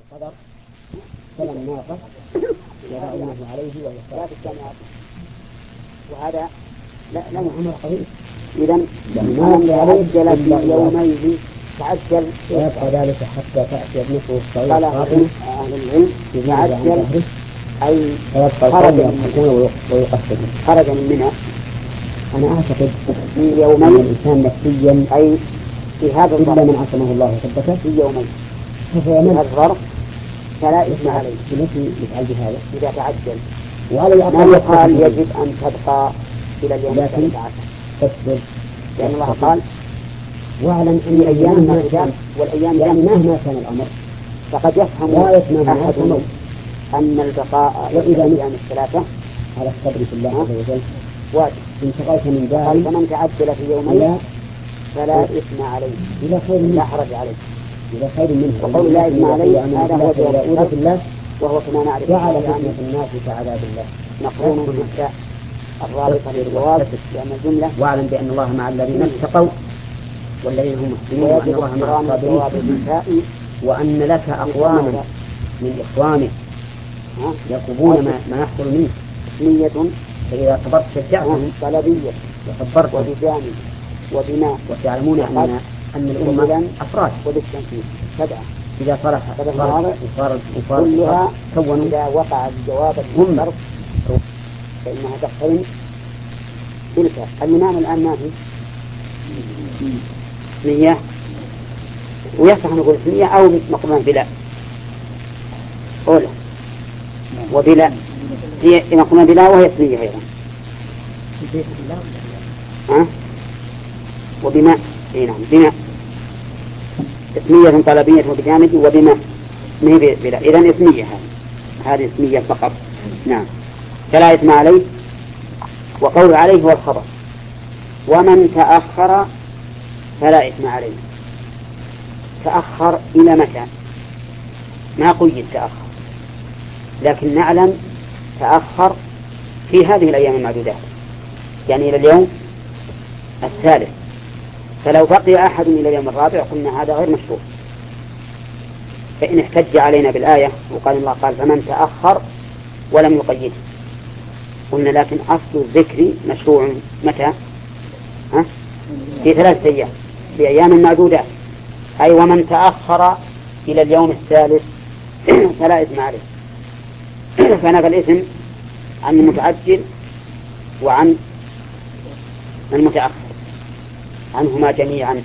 القدر فلم ناقص يضعونه عليه ويصاب وهذا لا أمر قوي. إذن من تعجل في يومين تعجل ويبقى ذلك حتى تأتي ابنته الصغيرة أهل العلم تعجل أي خرج من منها. أنا أعتقد في يومين الإنسان نفسيا أي في هذا الظرف من عصمه الله وثبته في يومين هذا الظرف فلا إثم عليه التي يفعل بهذا إذا تعجل. ما يقال يجب أن تبقى إلى اليوم 13 لأن الله قال واعلم أن أيام ما والأيام يعني مهما كان الأمر فقد يفهم أحد أن البقاء إلى الأيام الثلاثة على الصبر في الله عز وجل واجب. انتقلت من دار فمن تعجل في يومين فلا إثم عليه إلى خير لا حرج عليه إلى خير منه. وقول لا إثم عليه هذا هو جواب الله وهو كما نعرف جعل فتنة الناس كعذاب الله مقرون بالتاء الرابطة للجواب لأن الجملة واعلم بأن الله مع الذين اتقوا والذين هم محسنون وأن الله مع الصابرين وأن لك أقواما من إخوانك يقومون ما يحصل منك نية فإذا صبرت شجعتهم طلبية وصبرت وبجانب وبناء وتعلمون أن الأمة أفراد وبالتنفيذ سبعة إذا صلح كلها كونوا إذا وقع الجواب المنظر فإنها تقترن تلك الإمام الآن ما في اسمية ويصح نقول اسمية أو مقرونة بلا أولى وبلا هي مقرونة بلا وهي اسمية أيضا وبما نعم بما اسمية طلبية وبجانب وبما ما هي بلا إذن اسمية هذه اسمية فقط. نعم فلا إثم عليه. وقول عليه هو الخبر ومن تأخر فلا إثم عليه. تأخر إلى متى ما قيد تأخر لكن نعلم تأخر في هذه الأيام المعدودات يعني إلى اليوم الثالث فلو بقي أحد إلى اليوم الرابع قلنا هذا غير مشروع. فإن احتج علينا بالآية وقال الله قال فمن تأخر ولم يقيده قلنا لكن أصل الذكر مشروع متى في 3 أيام في أيام معدودات أي ومن تأخر إلى اليوم الثالث فلا إثم عليه. فنفى الإثم عن المتعجل وعن المتأخر عنهما جميعا.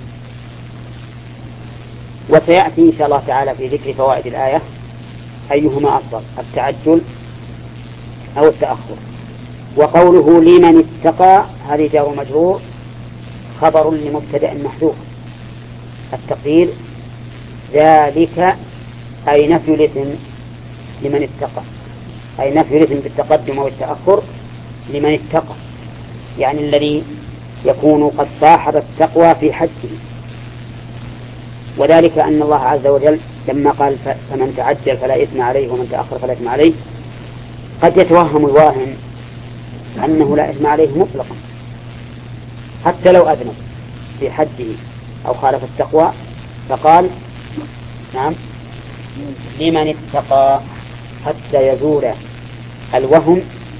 وسيأتي إن شاء الله تعالى في ذكر فوائد الآية أيهما أفضل التعجل أو التأخر. وقوله لمن اتقى هذه جار مجرور خبر لمبتدأ محذوف التقدير ذلك أي نفي الإثم لمن اتقى أي نفي الإثم بالتقدم والتأخر لمن اتقى يعني الذي يكون قد صاحب التقوى في حجه. وذلك أن الله عز وجل لما قال فمن تعجل فلا إثم عليه ومن تأخر فلا إثم عليه قد يتوهم الواهم أنه لا إثم عليه مطلقا حتى لو أذنب في حجه أو خالف التقوى فقال نعم لمن اتقى حتى يزول الوهم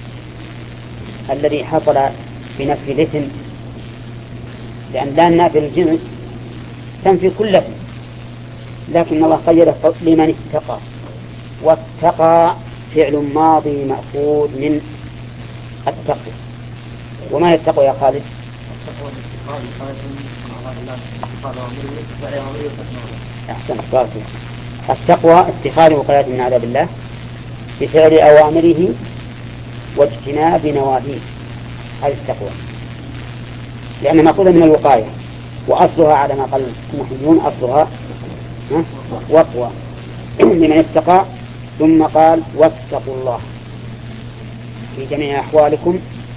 الذي حصل بنفي الإثم لأن لا نافي الجنس تنفي كل إثم لكن الله قيده لمن اتقى واتقى فعل ماضي مأخوذ من التقوى. وما التقوى يا خالد؟ أحسن التقوى اتخاذ وقاية من عذاب الله بفعل أوامره واجتناب نواهيه هذه التقوى لأن مأخوذة من الوقاية وأصلها على ما قال المحيون أصلها وقوى لمن اتقى ثم قال واتقوا الله في جميع أحوالكم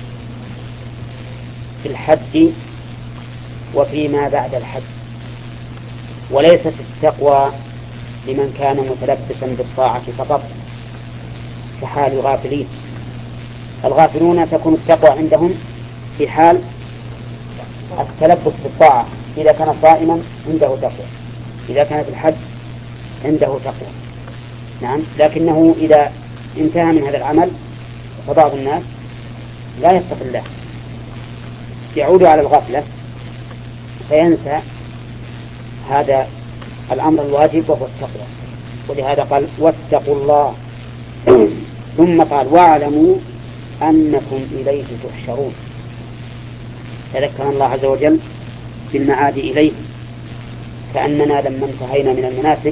في الحج وفيما بعد الحج. وليست التقوى لمن كان متلبسا بالطاعة فقط كحال الغافلين. الغافلون تكون التقوى عندهم في حال التلبس بالطاعة إذا كان صائما عنده تقوى إذا كان في الحج عنده تقوى نعم، لكنه إذا انتهى من هذا العمل فبعض الناس لا يتقي الله، يعود على الغفلة فينسى هذا الأمر الواجب وهو التقوى. ولهذا قال واتقوا الله ثم قال واعلموا أنكم إليه تحشرون. تذكر الله عز وجل بالمعاد إليه، كأننا لما انتهينا من المناسك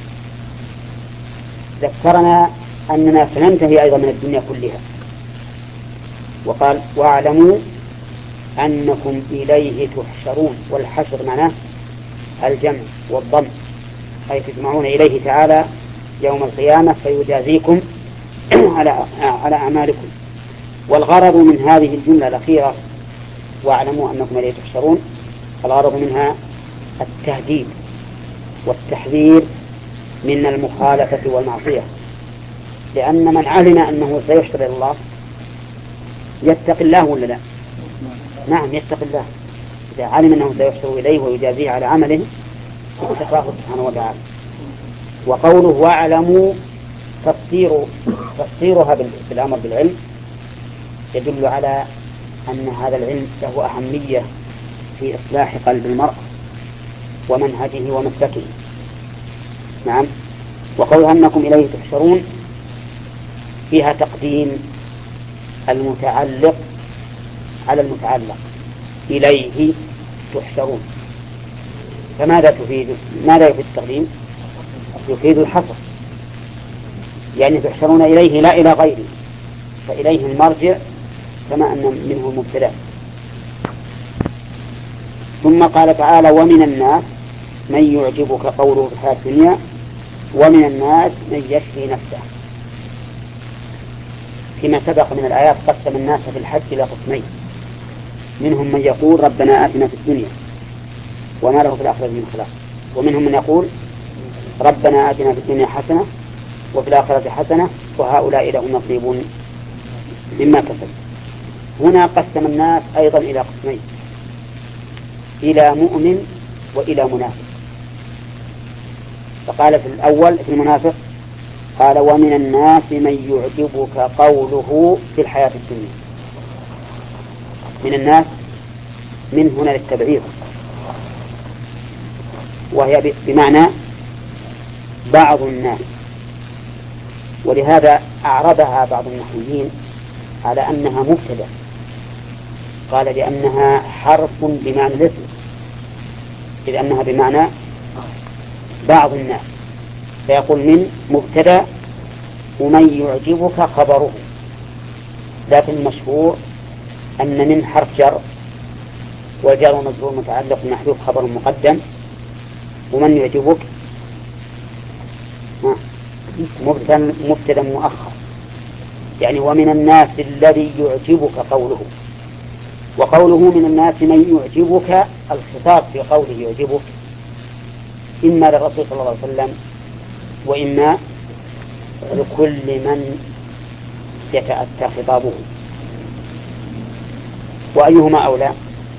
ذكرنا أننا سننتهي أيضا من الدنيا كلها، وقال واعلموا أنكم إليه تحشرون. والحشر معناه الجمع والضم، أي تجمعون إليه تعالى يوم القيامة فيجازيكم على أعمالكم. والغرض من هذه الجملة الأخيرة واعلموا أنكم إليه تحشرون، الغرض منها التهديد والتحذير من المخالفة والمعصية، لأن من علم أنه سيحشر إلى الله يتقي الله ولا لا؟ نعم يتقي الله. إذا علم أنه سيحشر إليه ويجازيه على عمله اتقاه سبحانه وتعالى. وقوله واعلموا تفسيرها بالأمر بالعلم يدل على أن هذا العلم له أهمية في إصلاح قلب المرء ومنهجه ومسلكه. نعم. وقولها أنكم إليه تحشرون فيها تقديم المتعلق على المتعلق، إليه تحشرون. فماذا تفيد؟ ماذا يفيد التقديم؟ يفيد الحصر، يعني تحشرون إليه لا إلى غيره، فإليه المرجع كما أن منه المبتدأ. ثم قال تعالى ومن الناس من يعجبك قوله في الحياة الدنيا ومن الناس من يشري نفسه. فيما سبق من الآيات قسم الناس في الحج إلى قسمين، منهم من يقول ربنا آتنا في الدنيا وما له في الآخرة من خلاق، ومنهم من يقول ربنا آتنا في الدنيا حسنة وفي الآخرة حسنة وهؤلاء لهم نصيب مما كسب. هنا قسم الناس أيضا إلى قسمين، إلى مؤمن وإلى منافق. فقال في الأول في المنافق قال ومن الناس من يعجبك قوله في الحياة الدنيا. من الناس من هنا للتبعيض، وهي بمعنى بعض الناس، ولهذا أعربها بعض النحويين على أنها مبتدأ، قال لأنها حرف بمعنى الاسم، إذ أنها بمعنى بعض الناس، فيقول من مبتدأ ومن يعجبك خبره. لكن المشهور أن من حرف جر والجر ومجرور متعلق محذوف خبر مقدم، ومن يعجبك مبتدأ مؤخر، يعني ومن الناس الذي يعجبك قوله. وقوله من الناس من يعجبك الخطاب في قوله يعجبك إما للرسول صلى الله عليه وسلم وإما لكل من يتأتى خطابه. وأيهما أولى؟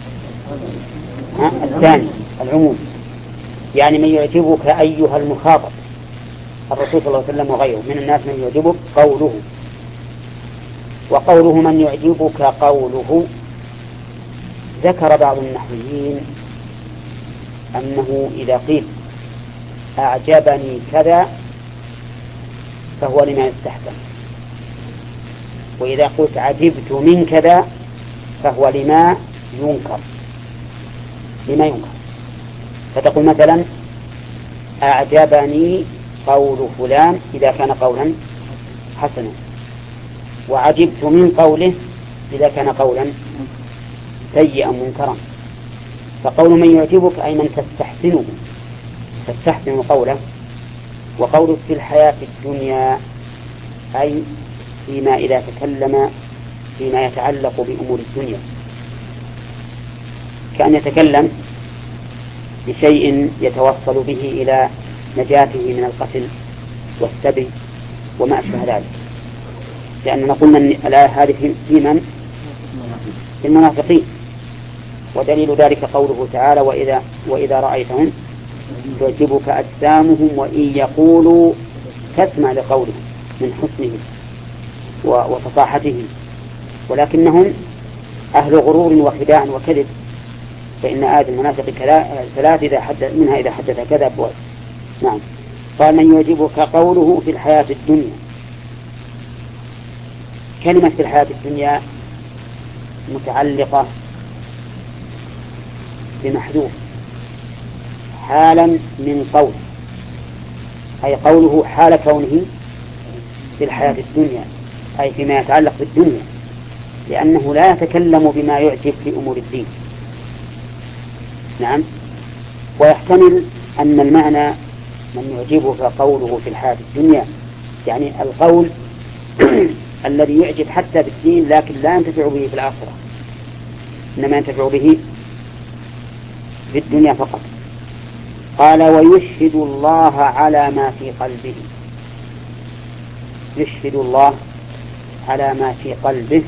الثاني العموم، يعني من يعجبك أيها المخاطب الرسول صلى الله عليه وسلم وغيره. من الناس من يعجبك قوله. وقوله من يعجبك قوله ذكر بعض النحويين أنه إذا قيل أعجبني كذا فهو لما يستحسن، وإذا قلت عجبت من كذا فهو لما ينكر. فتقول مثلا أعجبني قول فلان إذا كان قولا حسنا، وعجبت من قوله إذا كان قولا سيئا منكرا. فقول من يعجبك أي من تستحسن قوله. وقول في الحياة الدنيا أي فيما إذا تكلم فيما يتعلق بأمور الدنيا، كأن يتكلم بشيء يتوصل به إلى نجاته من القتل والسبي وما أشبه ذلك، لأننا قلنا أن الآية هذه في من؟ في المنافقين. ودليل ذلك قوله تعالى وإذا رأيتهم تعجبك أجسامهم وإن يقولوا تسمع لقوله من حسنه وفصاحته، ولكنهم أهل غرور وخداع وكذب، فإن آية المنافق ثلاث إذا حدث كذب. نعم. قال من يعجبك قوله في الحياة الدنيا. كلمة في الحياة الدنيا متعلقة بمحذوف حالا من قول، أي قوله حال كونه في الحياة الدنيا، أي فيما يتعلق بالدنيا، لأنه لا يتكلم بما يعجب في أمور الدين. نعم. ويحتمل أن المعنى من يعجبك قوله في الحياة الدنيا يعني القول الذي يعجب حتى بالدين لكن لا ينتفع به في الآخرة، إنما ينتفع به في الدنيا فقط. قال ويشهد الله على ما في قلبه. يشهد الله على ما في قلبه.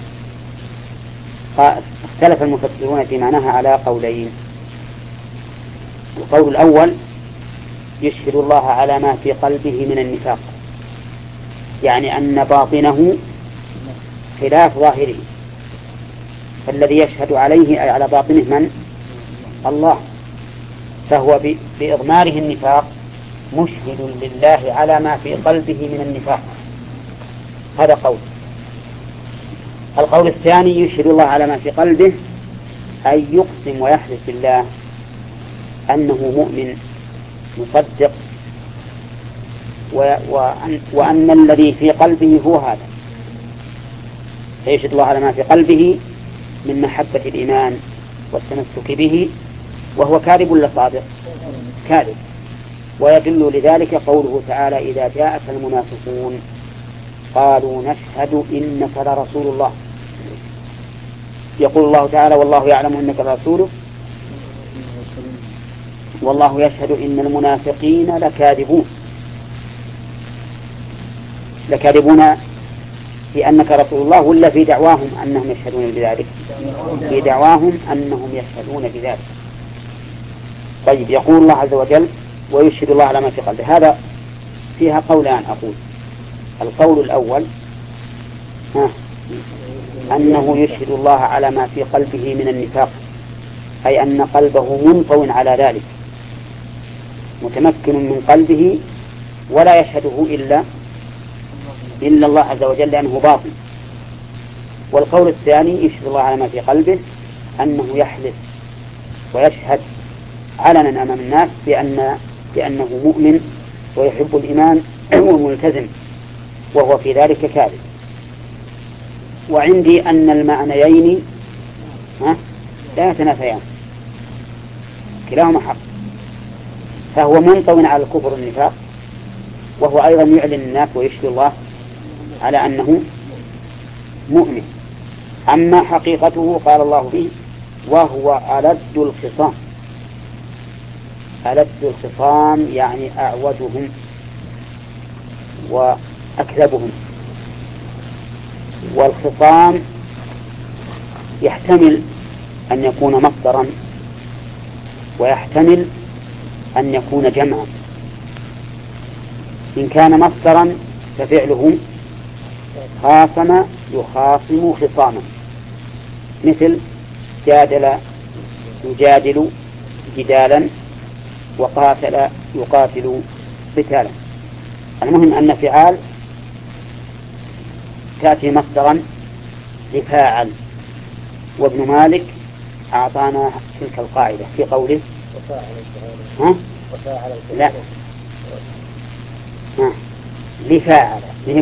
اختلف المفسرون في معناها على قولين. القول الأول يشهد الله على ما في قلبه من النفاق، يعني أن باطنه خلاف ظاهره، فالذي يشهد عليه أي على باطنه من؟ الله، فهو بإضماره النفاق مشهد لله على ما في قلبه من النفاق. هذا قول. القول الثاني يشهد الله على ما في قلبه أي يقسم ويحلف بالله أنه مؤمن مصدق وأن الذي في قلبه هو هذا، فيشهد الله على ما في قلبه من محبة الإيمان والتمسك به، وهو كاذب ولا صادق؟ كاذب. ويدل لذلك قوله تعالى إذا جاءك المنافقون قالوا نشهد إنك لرسول الله. يقول الله تعالى والله يعلم إنك لرسوله والله يشهد إن المنافقين لكاذبون في أنك رسول الله، ولا في دعواهم أنهم يشهدون بذلك؟ في دعواهم أنهم يشهدون بذلك. طيب. يقول الله عز وجل ويشهد الله على ما في قلبه. هذا فيها قولان أقول. القول الأول أنه يشهد الله على ما في قلبه من النفاق، أي أن قلبه منطوٍ على ذلك متمكن من قلبه ولا يشهده إلا الله عز وجل لأنه باطن. والقول الثاني يشهد الله على ما في قلبه أنه يحلف ويشهد علنا أمام الناس بأنه مؤمن ويحب الإيمان وملتزم، وهو في ذلك كاذب. وعندي أن المعنيين لا يتنافيان، كلاهما حق، فهو منطوٍ على الكفر والنفاق، وهو أيضا يعلن الناس ويشهد الله على أنه مؤمن. أما حقيقته قال الله به وهو ألد الخصام. ألد الخصام يعني أعوجهم وأكذبهم. والخصام يحتمل أن يكون مصدرا ويحتمل أن يكون جمعا. إن كان مصدرا ففعله خاصم يخاصم خصاما، مثل جادل يجادل جدالا وقاتل يقاتل قتالا. المهم أن فعال تأتي مصدرا لفاعل، وابن مالك أعطانا تلك القاعدة في قوله لا لفاعل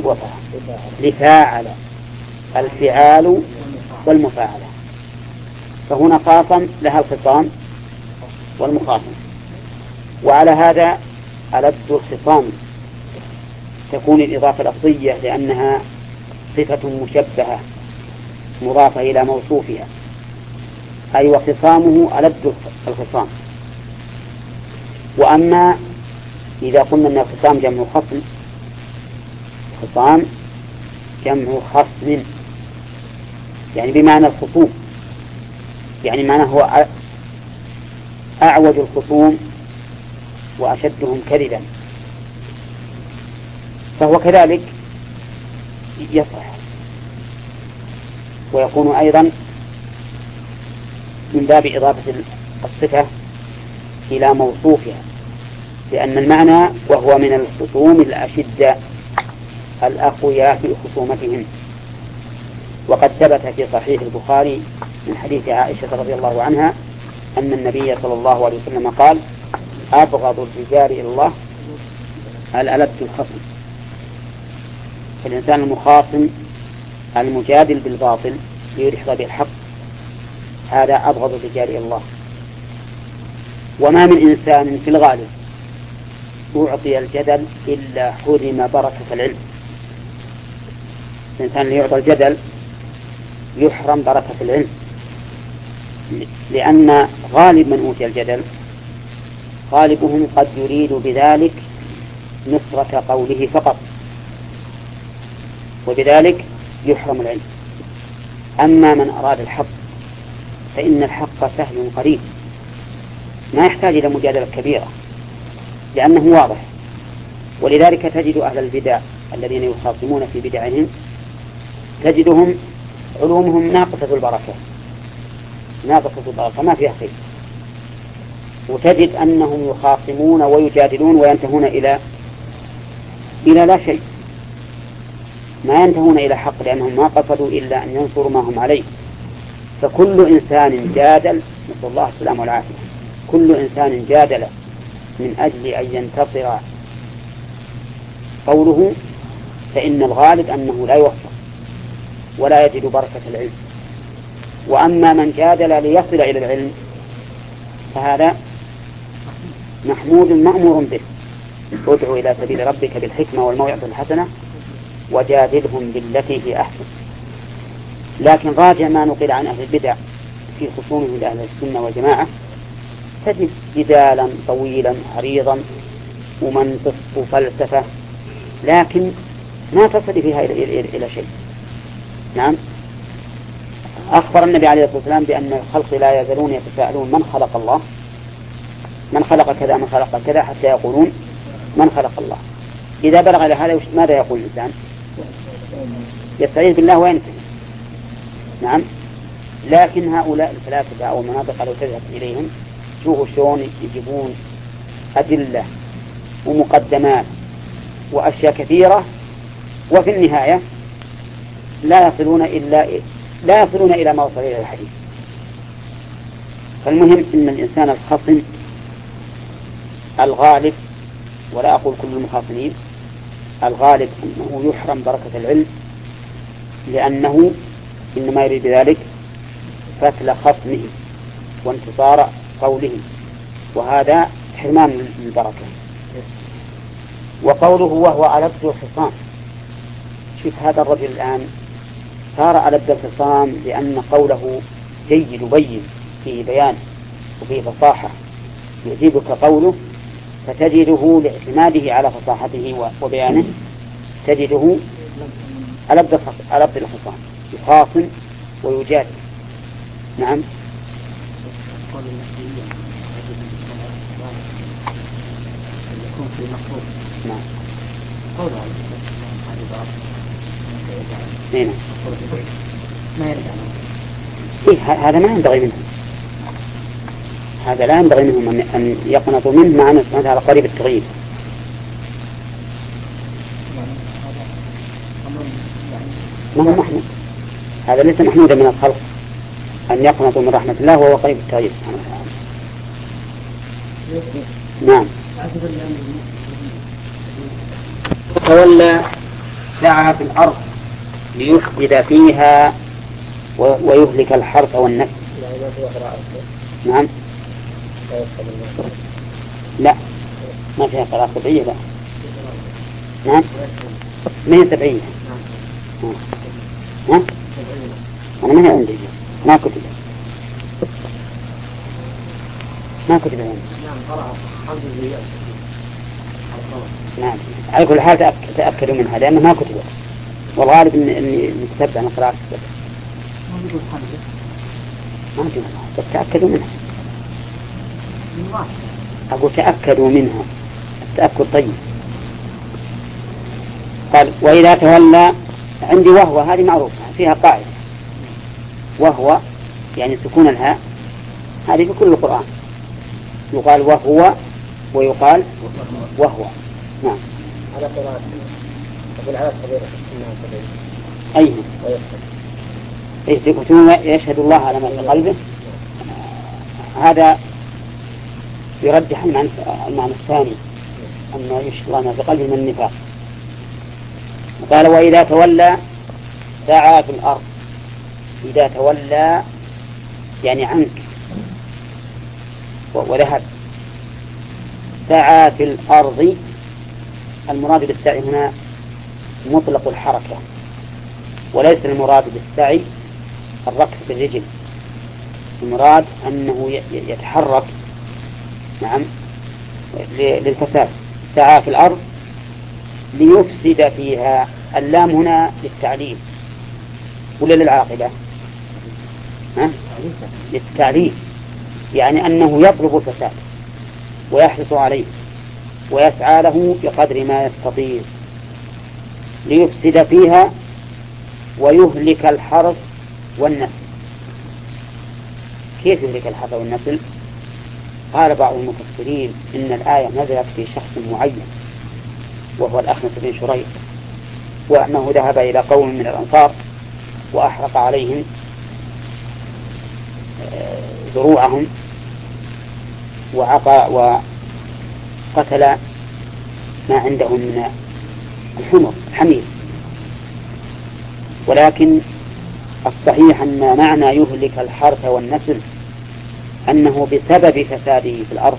لفاعل الفعال والمفاعلة، فهنا خاصم لها الخصام والمخاصم. وعلى هذا ألد الخصام تكون الإضافة لفظية لأنها صفة مشبهة مضافة إلى موصوفها، أي وخصامه ألد الخصام. وأما إذا قلنا أن الخصام جمع خصم، خصام جمع خصم يعني بمعنى الخصوم، يعني معنى هو أعوج الخصوم وأشدهم كذبا. فهو كذلك يصح، ويكون أيضا من باب إضافة الصفة إلى موصوفها، لأن المعنى وهو من الخصوم الأشداء الأقوياء في خصومتهم. وقد ثبت في صحيح البخاري من حديث عائشة رضي الله عنها أن النبي صلى الله عليه وسلم قال: أبغض الرجال إلى الله الألد الخصم. فالإنسان المخاصم المجادل بالباطل ليرحض بالحق هذا أبغض الرجال إلى الله. وما من إنسان في الغالب أعطي الجدل إلا حرم بركة العلم. الإنسان اللي يعطى الجدل يحرم بركة العلم، لأن غالب من أوتي الجدل غالبهم قد يريد بذلك نصرة قوله فقط، وبذلك يحرم العلم. أما من أراد الحق فإن الحق سهل قريب، ما يحتاج إلى مجادلة كبيرة لأنه واضح. ولذلك تجد أهل البدع الذين يخاصمون في بدعهم تجدهم علومهم ناقصة البركة ما فيها خير، وتجد أنهم يخاصمون ويجادلون وينتهون إلى لا شيء، ما ينتهون إلى حق، لأنهم ما قصدوا إلا أن ينصروا ما هم عليه. فكل إنسان جادل، نسأل الله السلامة والعافية، كل إنسان جادل من أجل أن ينتصر قوله فإن الغالب أنه لا يوفق ولا يجد بركة العلم. وأما من جادل ليصل إلى العلم فهذا محمود مأمور به. ادعو إلى سبيل ربك بالحكمة والموعظة الحسنة وجادلهم بالتي هي أحسن. لكن راجع ما نقل عن أهل البدع في خصومهم لأهل السنة والجماعة تجد جدالا طويلا عريضا ومنطق وفلسفة، لكن ما تصل فيها إلى شيء. نعم، أخبر النبي عليه الصلاة والسلام بأن الخلق لا يزالون يتساءلون من خلق الله، من خلق كذا، من خلق كذا، حتى يقولون من خلق الله. إذا بلغ إلى هذا ماذا يقول الإنسان؟ يستعيذ بالله وينتهي. نعم، لكن هؤلاء الفلاسفة أو المناطق لو تذهب إليهم شوفوا شلون يجيبون أدلة ومقدمات وأشياء كثيرة، وفي النهاية لا يصلون إلى ما وصل إلى الحديث. فالمهم أن الإنسان الخصم الغالب، ولا أقول كل المخاصمين، الغالب أنه يحرم بركة العلم، لأنه إنما يريد ذلك فتل خصمه وانتصار قوله، وهذا حرمان للبركة. وقوله وهو ألد الخصام، شوف هذا الرجل الآن صار ألد الخصام لأن قوله جيد بين فيه بيان وفيه فصاحة، يعجبك قوله فتجده لاعتماده على فصاحته وبيانه تجده ألد الخصام، يخاصم ويجادل. نعم، نعم، هذا ما ينبغي منهم، هذا لا ينبغي منهم أن يقنطوا منه، مع أنه سبحانه وتعالى قريب التغيير. ما هو محمود، هذا ليس محمودا من الخلق أن يقنطوا من رحمة الله وهو قريب التغيير سبحانه وتعالى. نعم، تولى سعى في الأرض ليفسد فيها ويهلك الحرث والنسل. نعم، لا ما فيها قراءة سبعية، لا. نعم، ما هي سبعية. ها؟ أنا ما هي عندي، ما كتب عندي. نعم، على كل حال تأكدوا منها لأنه ما كتبت، والغالب إني كتبت عن قراءة السبع. ما أدري بس تأكدوا منها. أقول تأكدوا منها، التأكد طيب. قال وإذا تولى. عندي وهو هذه معروفة فيها قاعدة، وهو يعني سكون الهاء، هذه في كل القرآن يقال وهو ويقال وهو. نعم. على قراءة أقول على صغيرة أي يشهد الله على ما في قلبه، هذا يرجح المعنى الثاني أنه يشهد الله ما في قلبه من النفاق. قال وإذا تولى سعى في الأرض. إذا تولى يعني عنك وذهب. سعى في الأرض، المراد بالسعي هنا مطلق الحركة، وليس المراد بالسعي الركض بالرجل، المراد أنه يتحرك نعم للفساد. سعى في الأرض ليفسد فيها. اللام هنا للتعليل ولا للعاقبة؟ للتعليل، يعني أنه يطلب الفساد ويحرص عليه ويسعى له بقدر ما يستطيع ليفسد فيها ويهلك الحرث والنسل. كيف يهلك الحرث والنسل؟ قال بعض المفسرين إن الآية نزلت في شخص معين وهو الأخنس بن شريح، وأنه ذهب إلى قوم من الأنصار وأحرق عليهم زروعهم وقتل ما عندهم من الحمير. ولكن الصحيح أن معنى يهلك الحرث والنسل أنه بسبب فساده في الأرض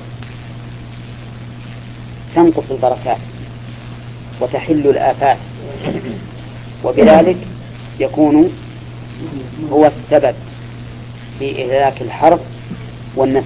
تنقص البركات وتحل الآفات، وبذلك يكون هو السبب في إهلاك الحرث والنسل.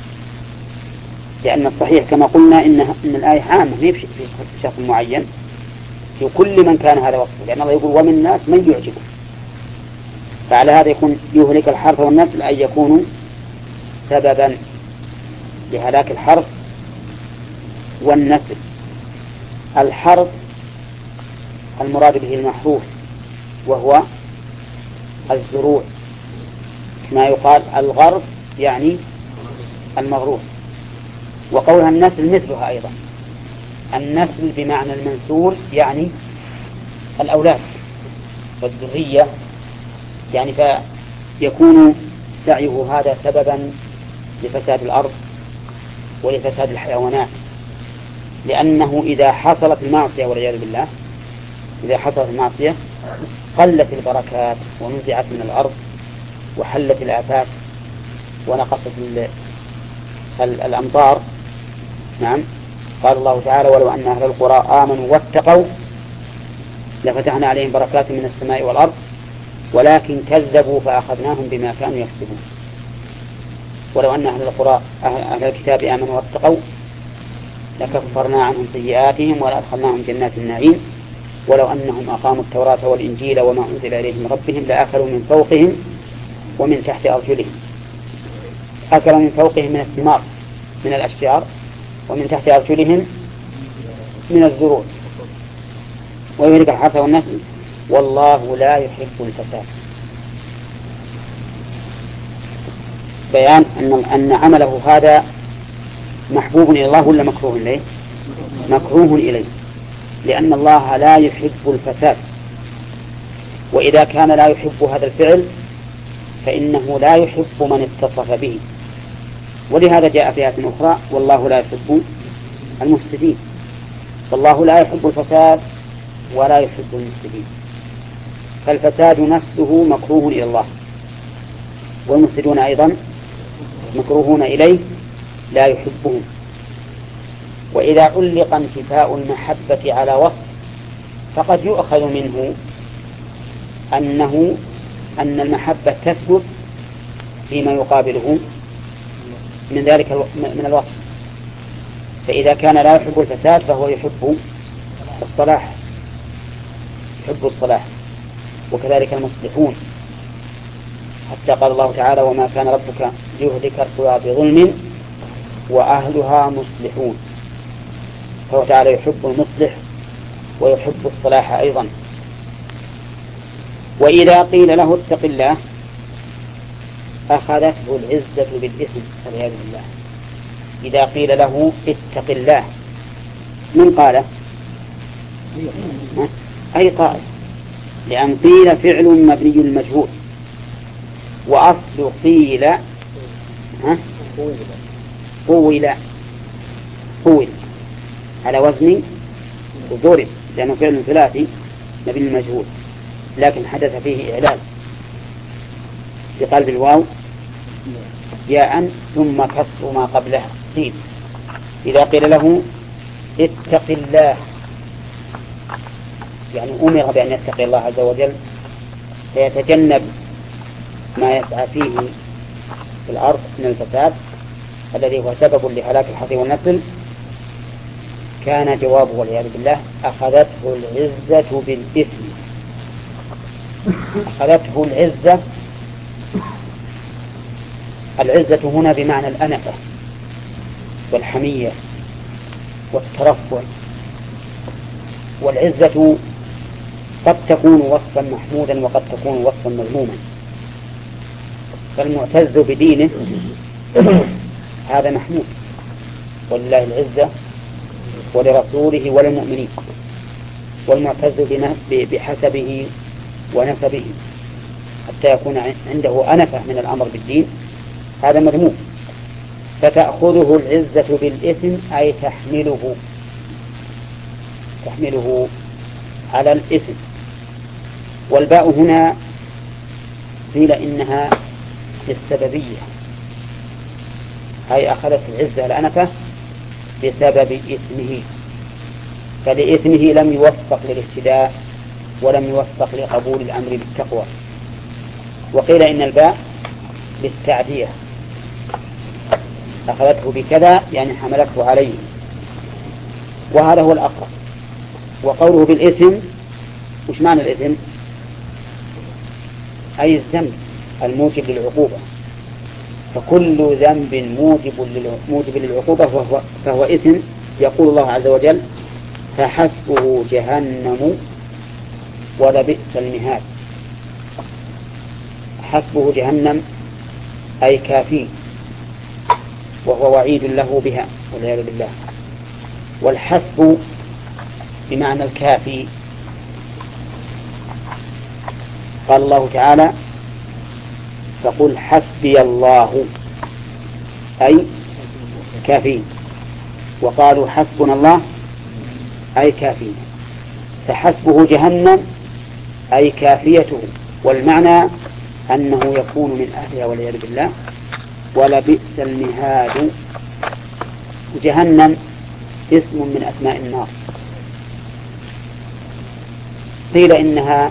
لأن الصحيح كما قلنا إن الآية عامة في شخص معين، في كل من كان هذا وصفه، لأن الله يقول ومن الناس من يعجبه. فعلى هذا يكون يهلك الحرث والنسل أن يكون سببا لهلاك الحرث والنسل. الحرث المراد به المحروث وهو الزروع، ما يقال الغرب يعني المغروث. وقولها النسل مثلها أيضا، النسل بمعنى المنسول يعني الأولاد والذرية، يعني فيكون سعيه هذا سببا لفساد الأرض ولفساد الحيوانات، لأنه إذا حصلت المعصية والعياذ بالله، إذا حصلت المعصية قلت البركات ونزعت من الأرض وحلت الآفات ونقصت الأمطار. نعم. قال الله تعالى ولو أن أهل القرى آمنوا واتقوا لفتحنا عليهم بركات من السماء والأرض ولكن كذبوا فأخذناهم بما كانوا يكسبون. ولو أن أهل القرى أهل الكتاب آمنوا واتقوا لكفرنا عنهم سيئاتهم ولأدخلناهم جنات النعيم ولو أنهم أقاموا التوراة والإنجيل وما أنزل إليهم من ربهم لأكلوا من فوقهم ومن تحت أرجلهم. أكلوا من فوقهم من الثمار من الأشجار ومن تحت أرجلهم من الزروع ويهلك الحرث والنسل والله لا يحب الفساد. بيان أن عمله هذا محبوب إلى الله ولا مكروه إليه؟ مكروه إليه، لأن الله لا يحب الفساد، وإذا كان لا يحب هذا الفعل فإنه لا يحب من اتصف به. ولهذا جاء في آية أخرى والله لا يحب المفسدين، فالله لا يحب الفساد ولا يحب المفسدين، فالفساد نفسه مكروه إلى الله والمفسدون أيضا مكروهون إليه لا يحبهم. وإذا علق انتفاء المحبة على وصف فقد يؤخذ منه أن المحبة تثبت فيما يقابله من ذلك من الوصف. فإذا كان لا يحب الفساد فهو يحب الصلاح، يحب الصلاح، وكذلك المصلحون، حتى قال الله تعالى وما كان ربك ليهلك القرى بظلم وأهلها مصلحون. فهو تعالى يحب المصلح ويحب الصلاح أيضا. وإذا قيل له اتق الله أخذته العزة بالإثم والعياذ بالله. إذا قيل له اتق الله من قاله؟ أي قائل، لأن قيل فعل مبني المجهول، وأصل قيل قول على وزن ضرب، لأنه فعل ثلاثي مبني المجهول، لكن حدث فيه إعلال بقلب الواو ياء ثم كسر ما قبلها. قيل إذا قيل له اتق الله يعني أمر بأن يتقي الله عز وجل فيتجنب ما يسعى فيه في الأرض من الفساد الذي هو سبب لهلاك الحرث والنسل، كان جوابه والعياذ بالله أخذته العزة بالإثم. أخذته العزة، العزة هنا بمعنى الأنفة والحمية والترفع، والعزة قد تكون وصفا محمودا وقد تكون وصفا مذموما. فالمعتز بدينه هذا محمود، ولله العزة ولرسوله وللمؤمنين، والمعتز بحسبه ونسبه حتى يكون عنده أنفة من الأمر بالدين هذا مذموم. فتأخذه العزة بالإثم أي تحمله على الإثم. والباء هنا قيل إنها للسببية، أي أخذت العزة الأنفة بسبب إثمه، فلإثمه لم يوفق للاهتداء ولم يوفق لقبول الأمر بالتقوى. وقيل إن الباء للتعدية، أخذته بكذا يعني حملته عليه، وهذا هو الأقرب. وقوله بالإثم، وش معنى الإثم؟ أي الذنب الموجب للعقوبة، فكل ذنب موجب للعقوبة فهو إثم. يقول الله عز وجل فحسبه جهنم ولبئس المهاد. حسبه جهنم أي كافي، وهو وعيد له بها والعياذ بالله. والحسب بمعنى الكافي. قال الله تعالى فقل حسبي الله أي كافي، وقالوا حسبنا الله أي كافي. فحسبه جهنم أي كافيته، والمعنى أنه يكون من أهلها والعياذ بالله. ولبئس المهاد. جهنم اسم من أسماء النار، قيل إنها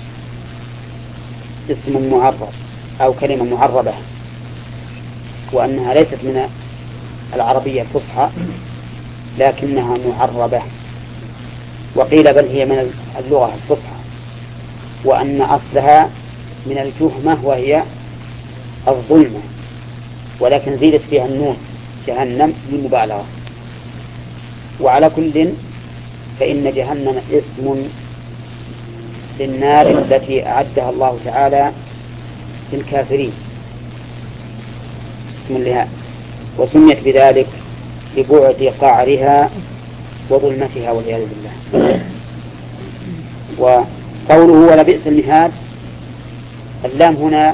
اسم معرب أو كلمة معربة، وأنها ليست من العربية الفصحى لكنها معربة. وقيل بل هي من اللغة الفصحى، وأن أصلها من الجهمة وهي الظلمة، ولكن زيدت فيها النون جهنم للمبالغة. وعلى كل فإن جهنم اسم للنار التي أعدها الله تعالى للكافرين، اسم لها، وسميت بذلك لبعد قعرها وظلمتها والعياذ بالله. وقوله ولبئس المهاد، اللام هنا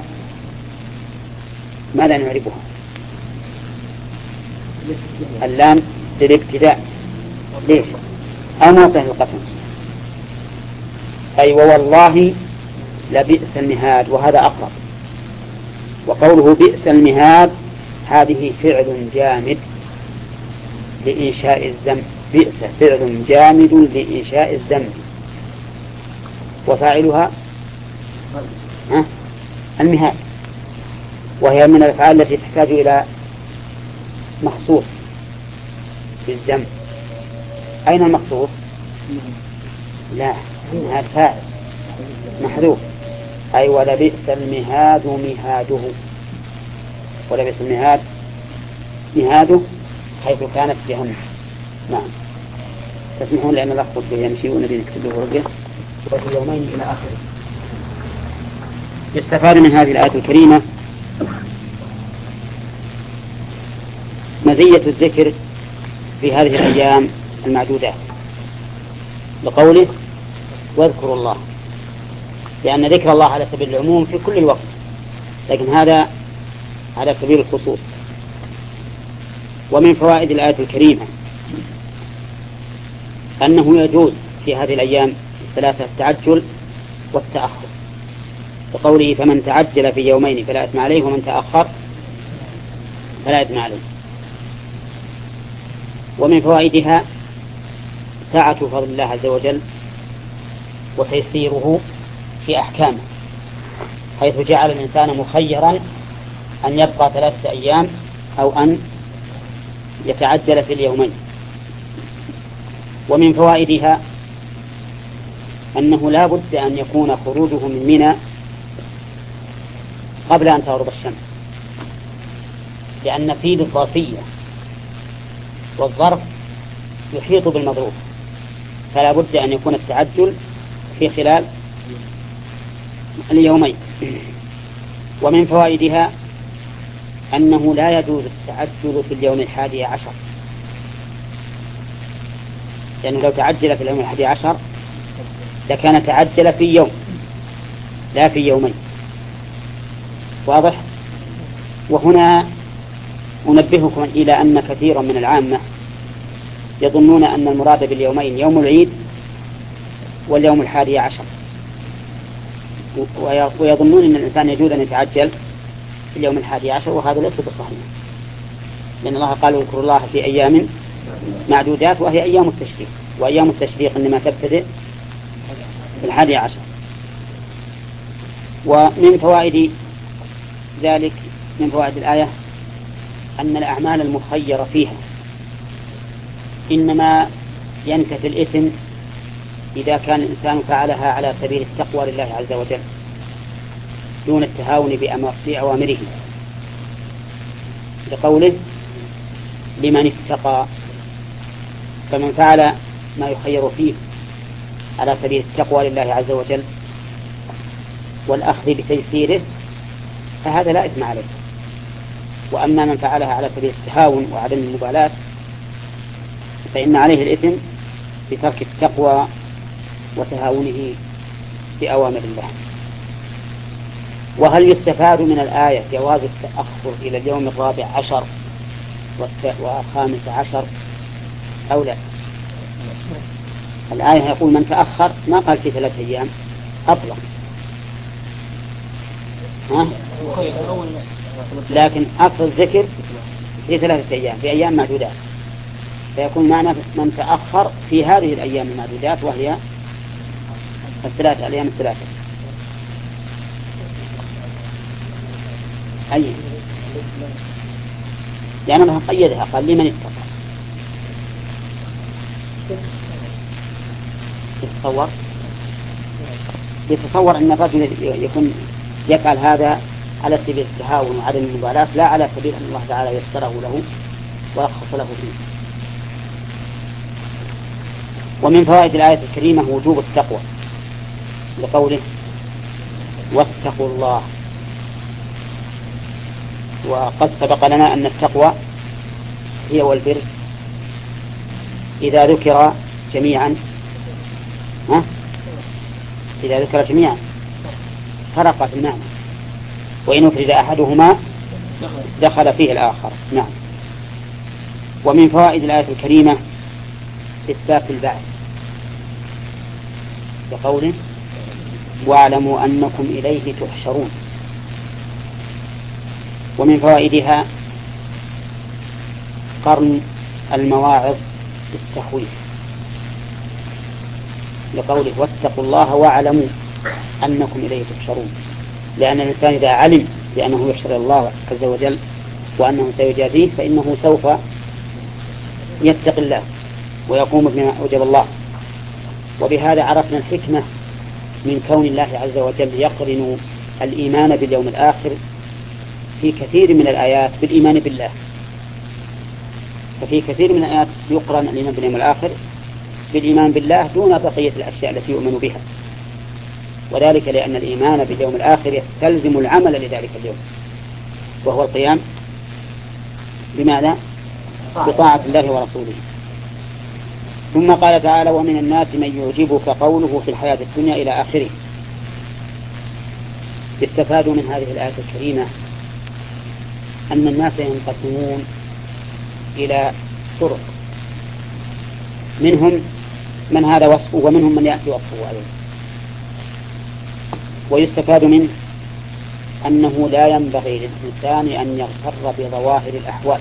ماذا نعرفها؟ اللام للابتداء. ليش؟ أو موطن القسم، أي ووالله لبئس المهاد، وهذا أقرب. وقوله بئس المهاد هذه فعل جامد لإنشاء الذنب. بئس فعل جامد لإنشاء الذنب، وفاعلها المهاد، وهي من الأفعال التي تحتاج إلى مخصوص بالذنب. أين المخصوص؟ لا، المهاد فاعل محذوف، أي ولبئس المهاد مهاده. ولبئس المهاد مهاده حيث كانت جهنم. نعم. تسمحون لأن لخبط به يمشي ونبي نكتب له ورقة وفي يومين إلى آخره. يستفاد من هذه الآية الكريمة مزية الذكر في هذه الأيام المعدودات لقوله واذكروا الله، لأن ذكر الله على سبيل العموم في كل الوقت، لكن هذا على سبيل الخصوص. ومن فوائد الآية الكريمة أنه يجوز في هذه الأيام الثلاثة التعجل والتأخر، لقوله فمن تعجل في يومين فلا إثم عليه ومن تأخر فلا إثم عليه. ومن فوائدها سعة فضل الله عز وجل وتيسيره في أحكامه، حيث جعل الإنسان مخيرا أن يبقى 3 أيام أو أن يتعجل في اليومين. ومن فوائدها أنه لا بد أن يكون خروجه من منى قبل أن تغرب الشمس، لأن فيه الظرفية والظرف يحيط بالمظروف، فلا بد أن يكون التعجل في خلال اليومين. ومن فوائدها أنه لا يجوز التعجل في اليوم 11، لأنه لو تعجل في اليوم 11 لكان تعجل في يوم لا في يومين. واضح؟ وهنا أنبهكم إلى أن كثيرا من العامة يظنون أن المراد باليومين يوم العيد واليوم 11، ويظنون أن الإنسان يجوز أن يتعجل في اليوم 11، وهذا ليس بصحيح، لأن الله قال اذكروا الله في أيام معدودات وهي أيام التشريق، وأيام التشريق إنما تبتدئ في 11. ومن فوائد ذلك من فوائد الآية أن الأعمال المخيرة فيها إنما ينتفي الإثم إذا كان الإنسان فعلها على سبيل التقوى لله عز وجل دون التهاون بأوامره، لقوله لمن اتقى. فمن فعل ما يخير فيه على سبيل التقوى لله عز وجل والأخذ بتيسيره فهذا لا إثم عليه. وأما من فعلها على سبيل التهاون وعدم المبالاة فإن عليه الإثم بترك التقوى وتهاونه بأوامر الله. وهل يستفاد من الآية جواز التأخر إلى اليوم 14 و15 أو لا؟ الآية يقول من تأخر، ما قال في 3 أيام أطلق، لكن أصل الذكر في 3 أيام في أيام معدودات، فيكون معنى من تأخر في هذه الأيام المعدودات وهي الأيام 3. أي لأنه قيدها قال لمن اتقى. يتصور أن الرجل يكون يفعل هذا على سبيل التهاون وعدم المبالاة، لا على سبيل أن الله تعالى يسره له ورخص له فيه. ومن فوائد الآية الكريمة وجوب التقوى، لقوله واتقوا الله. وقد سبق لنا أن التقوى هي والبر إذا ذكر جميعا فرق في المعنى، وإن أفرد أحدهما دخل فيه الآخر. نعم. ومن فوائد الآية الكريمة إثبات البعث، بقوله واعلموا أنكم إليه تحشرون. ومن فوائدها قرن المواعظ بالتخويف، لقوله واتقوا الله واعلموا أنكم إليه تحشرون، لأن الإنسان إذا علم بأنه يحشر الله عز وجل وأنه سيجازيه فإنه سوف يتقي الله ويقوم بما أوجب الله. وبهذا عرفنا الحكمة من كون الله عز وجل يقرن الإيمان باليوم الآخر في كثير من الآيات بالإيمان بالله، ففي كثير من الآيات يقرن الإيمان باليوم الآخر بالإيمان بالله دون بقية الأشياء التي يؤمن بها، وذلك لأن الإيمان باليوم الآخر يستلزم العمل لذلك اليوم، وهو القيام بماذا؟ بطاعة الله ورسوله. ثم قال تعالى: ومن الناس من يعجبك قوله في الحياة الدنيا إلى آخره. يستفاد من هذه الآية الكريمة أن الناس ينقسمون إلى طرق، منهم من هذا وصفه ومنهم من يأتي وصفه عليه. ويستفاد منه أنه لا ينبغي للإنسان أن يغتر بظواهر الأحوال.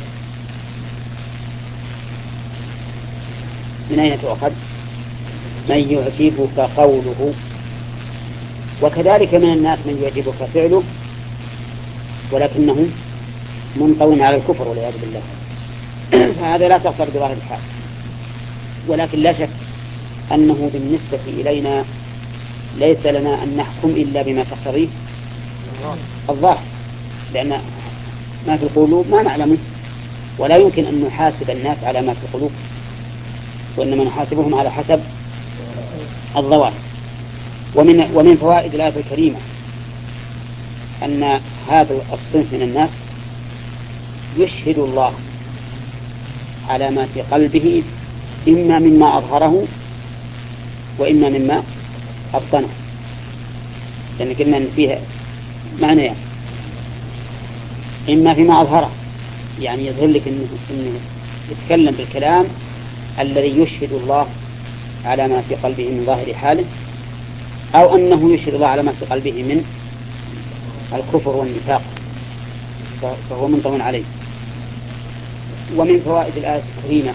من أين تؤخذ؟ من يعجبك قوله، وكذلك من الناس من يعجبك فعله ولكنه منطوي على الكفر والعياذ بالله، فهذا لا تغتر بظاهر الحال. ولكن لا شك أنه بالنسبة إلينا ليس لنا أن نحكم إلا بما تقتضيه الظاهر، لأن ما في القلوب ما نعلمه، ولا يمكن أن نحاسب الناس على ما في القلوب، وإنما نحاسبهم على حسب الظواهر. ومن فوائد الآية الكريمة أن هذا الصنف من الناس يشهد الله على ما في قلبه، إما مما أظهره وإما مما أبطنه، لأن كلمة فيها معنى يعني. إما فيما أظهره يعني يظهر لك إنه يتكلم بالكلام الذي يشهد الله على ما في قلبه من ظاهر حاله، أو أنه يشهد الله على ما في قلبه من الكفر والنفاق، فهو منطوي عليه. ومن فوائد الآية الكريمة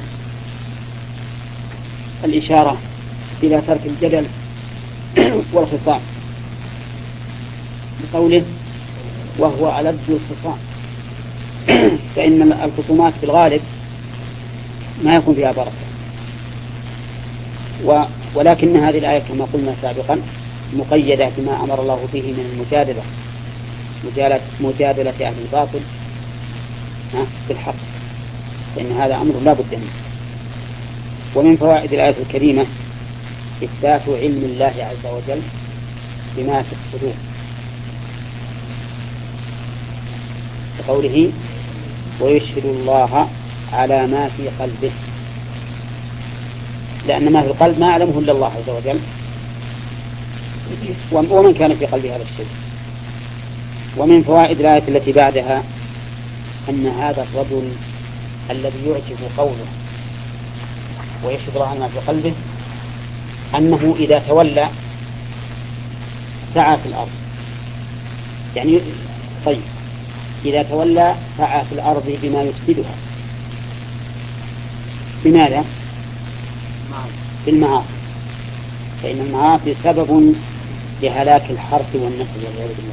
الإشارة إلى ترك الجدل والخصام بقوله: وهو ألد الخصام. فإن الخصومات في الغالب ما يكون فيها بركة، ولكن هذه الآية كما قلنا سابقا مقيدة بما أمر الله به من المجادلة، مجادلة أهل الباطل بالحق، لأن هذا أمر لا بد منه. ومن فوائد الآية الكريمة إثبات علم الله عز وجل بما في الصدور، بقوله: ويشهد الله على ما في قلبه، لأن ما في القلب ما يعلمه إلا الله عز وجل، ومن كان في قلبه هذا الشيء. ومن فوائد الآية التي بعدها أن هذا الرجل الذي يعجب قوله ويشهد الله على ما في قلبه أنه إذا تولى سعى في الأرض، يعني طيب إذا تولى سعى في الأرض بما يفسدها. بماذا؟ بالمعاصي، فإن المعاصي سبب لهلاك الحرث والنسل والعياذ بالله.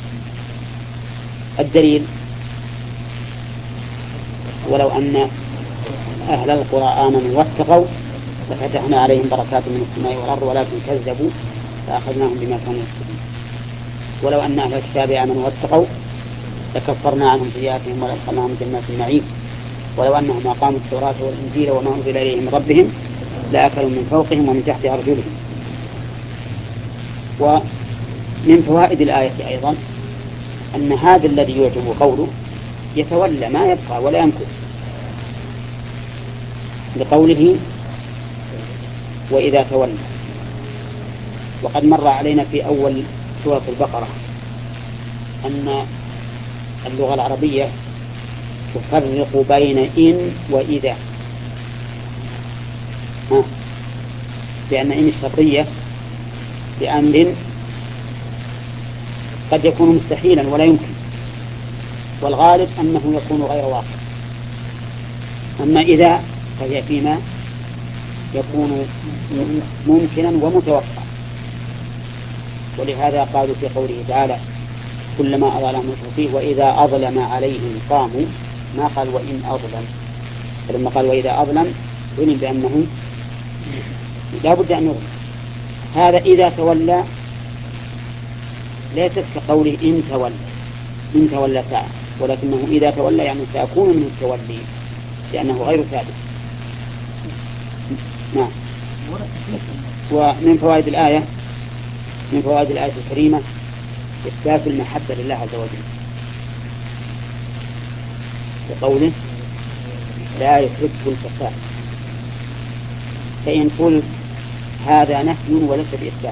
الدليل: ولو أن أهل القرى آمنوا واتقوا لفتحنا عليهم بركات من السماء والأرض ولكن كذبوا فأخذناهم بما كانوا يكسبون. ولو أن أهل الكتاب آمنوا واتقوا لكفرنا عنهم سيئاتهم ولأدخلناهم جنات النعيم. ولو أنهم أقاموا التوراة والإنجيل وما أنزل إليهم من ربهم لأكلوا من فوقهم ومن تحت أرجلهم. ومن فوائد الآية أيضا أن هذا الذي يعجب قوله يتولى ما يبقى ولا يمكث، لقوله: وإذا تولى. وقد مر علينا في أول سورة البقرة أن اللغة العربية تفرق بين إن وإذا، لأن إن الشرطية بأمر قد يكون مستحيلا ولا يمكن، والغالب أنه يكون غير واقع. أما إذا فهي فيما يكون ممكنا ومتوقع. ولهذا قالوا في قوله تعالى: كلما أظلم فيه وإذا أظلم عليهم قاموا، ما قال وإن أظلم. فلما قال وإذا أظلم علم بأنه لا بد أن يظلم. هذا إذا تولى ليست كقوله إن تولى ساعة، ولكنه إذا تولى يعني سيكون منه التولي، لأنه غير ثابت. نعم. ومن فوائد الآية الكريمة إثبات المحبة لله عز وجل بقوله لا يحب الفساد. فإن قلت هذا نفي وليس بإثبات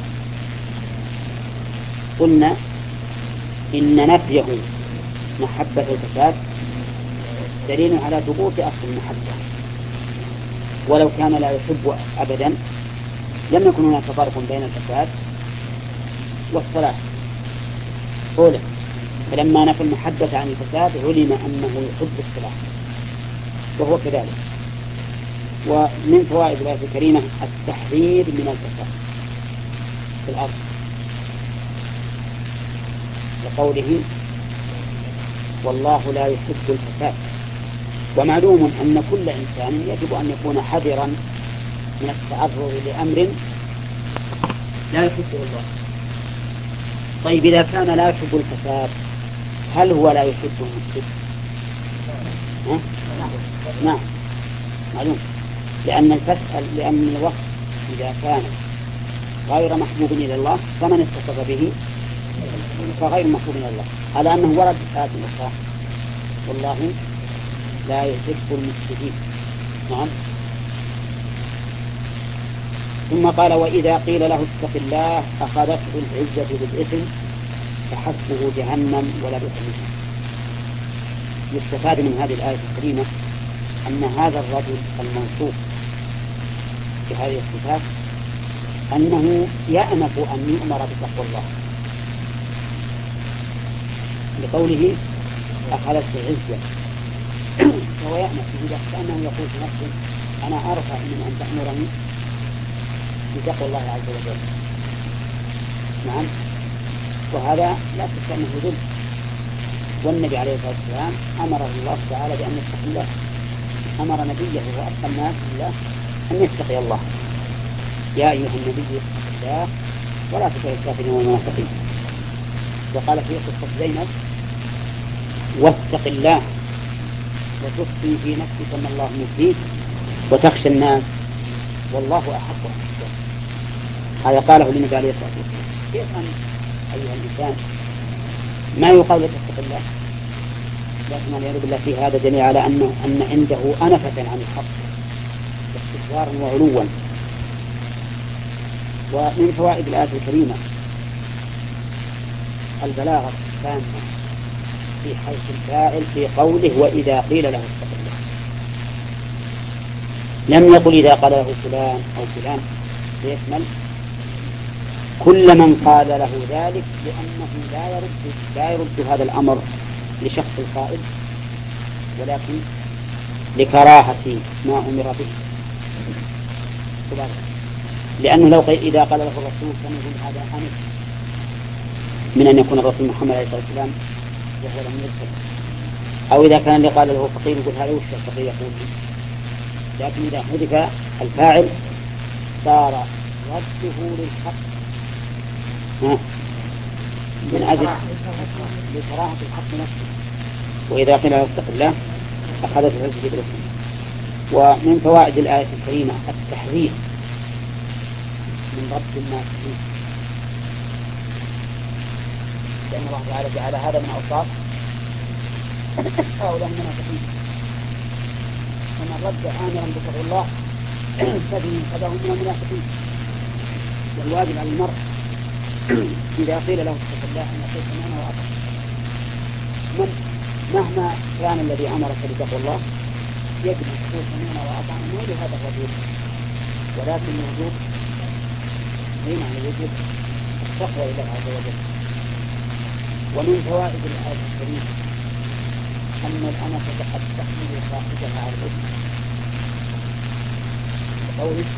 قلنا إن نفيه محبة الفساد دليل على ثبوت أصل المحبة، ولو كان لا يحب أبدا لم يكن هناك فرق بين الفساد والصلاح أولا. فلما نفى المحبة عن الفساد علم أنه يحب الصلاح وهو كذلك. ومن فوائد الآية الكريمة التحذير من الفساد في الأرض لقوله والله لا يحب الفساد. ومعلوم أن كل إنسان يجب أن يكون حذرا من التعرض لأمر لا يحبه الله. طيب إذا كان لا يحب الفساد هل هو لا يحب المفسد؟ نعم معلوم، لأن الوصف إذا كان غير محبوب إلى الله فمن اتصف به فغير محبوب إلى الله، على أنه ورد في آية أخرى والله لا يحب المفسدين. نعم. ثم قال وإذا قيل له اتق الله أخذته العزة بالإثم فحسبه جهنم ولا بئس المصير. يستفاد من هذه الآية الكريمة أن هذا الرجل الموصوف بهذه الصفات أنه يأنف أن يؤمر بتقوى الله لقوله أخذته العزة، وهو يأنف به كأنه يقول في نفسه أنا أرفع من أن تأمرني بتقوى الله عز وجل. نعم. وهذا لا شك أنه ذل، والنبي عليه الصلاة والسلام أمره الله تعالى بأن يتقي الله، أمر نبيه وأتقى الناس بالله أن يتقي الله. يا أيها النبي اتق الله ولا تطع الكافرين والمنافقين. وقال في قصة زينب واتق الله وتخفي في نفسك ما الله مبديك وتخشى الناس والله أحق أن تخشى. هذا قاله للنبي عليه الصلاة والسلام. كيف أن أيها الإنسان ما يقال لك اتق الله، لكن والعياذ بالله في هذا دليل على أن عنده أنفة عن الحق واستكبارا وعلوا. ومن فوائد الآية الكريمة البلاغة التامة في حيث الفاعل في قوله وإذا قيل له اتق الله، لم يقل إذا قال له فلان أو فلان، ليشمل كل من قال له ذلك، لأنه لا يرد هذا الأمر لشخص القائل، ولكن لكراهة ما أمر به. لأنه لو قيل إذا قال له الرسول فنقول هذا أنف من أن يكون الرسول محمد عليه الصلاة والسلام وهو لم يرسل، أو إذا كان اللي قال له فقير يقول هذا وش الفقير يقول. لكن إذا حذف الفاعل صار رده للحق من أجل لكراهة الحق نفسه. وإذا قيل له اتق الله أخذته العزة بالإثم. ومن فوائد الآية الكريمة التحذير من رد الناس فيه، لأن الله تعالى جعل هذا من أوصاف هؤلاء المنافقين، ومن رد آمرا بتقوى الله فهو من المنافقين. والواجب على المرء إذا قيل له اتق الله أن يقول سمعنا وأطعنا، مهما كان الذي أمرك بتقوى الله يجب أن تقول سمعنا وأطعنا، مو لهذا الرجل، ولكن الوجوب هنا الوجوب التقوى لله عز وجل. ومن فوائد الآية الكريمة أن الأمة قد تحمل صاحبها على الإثم، بقوله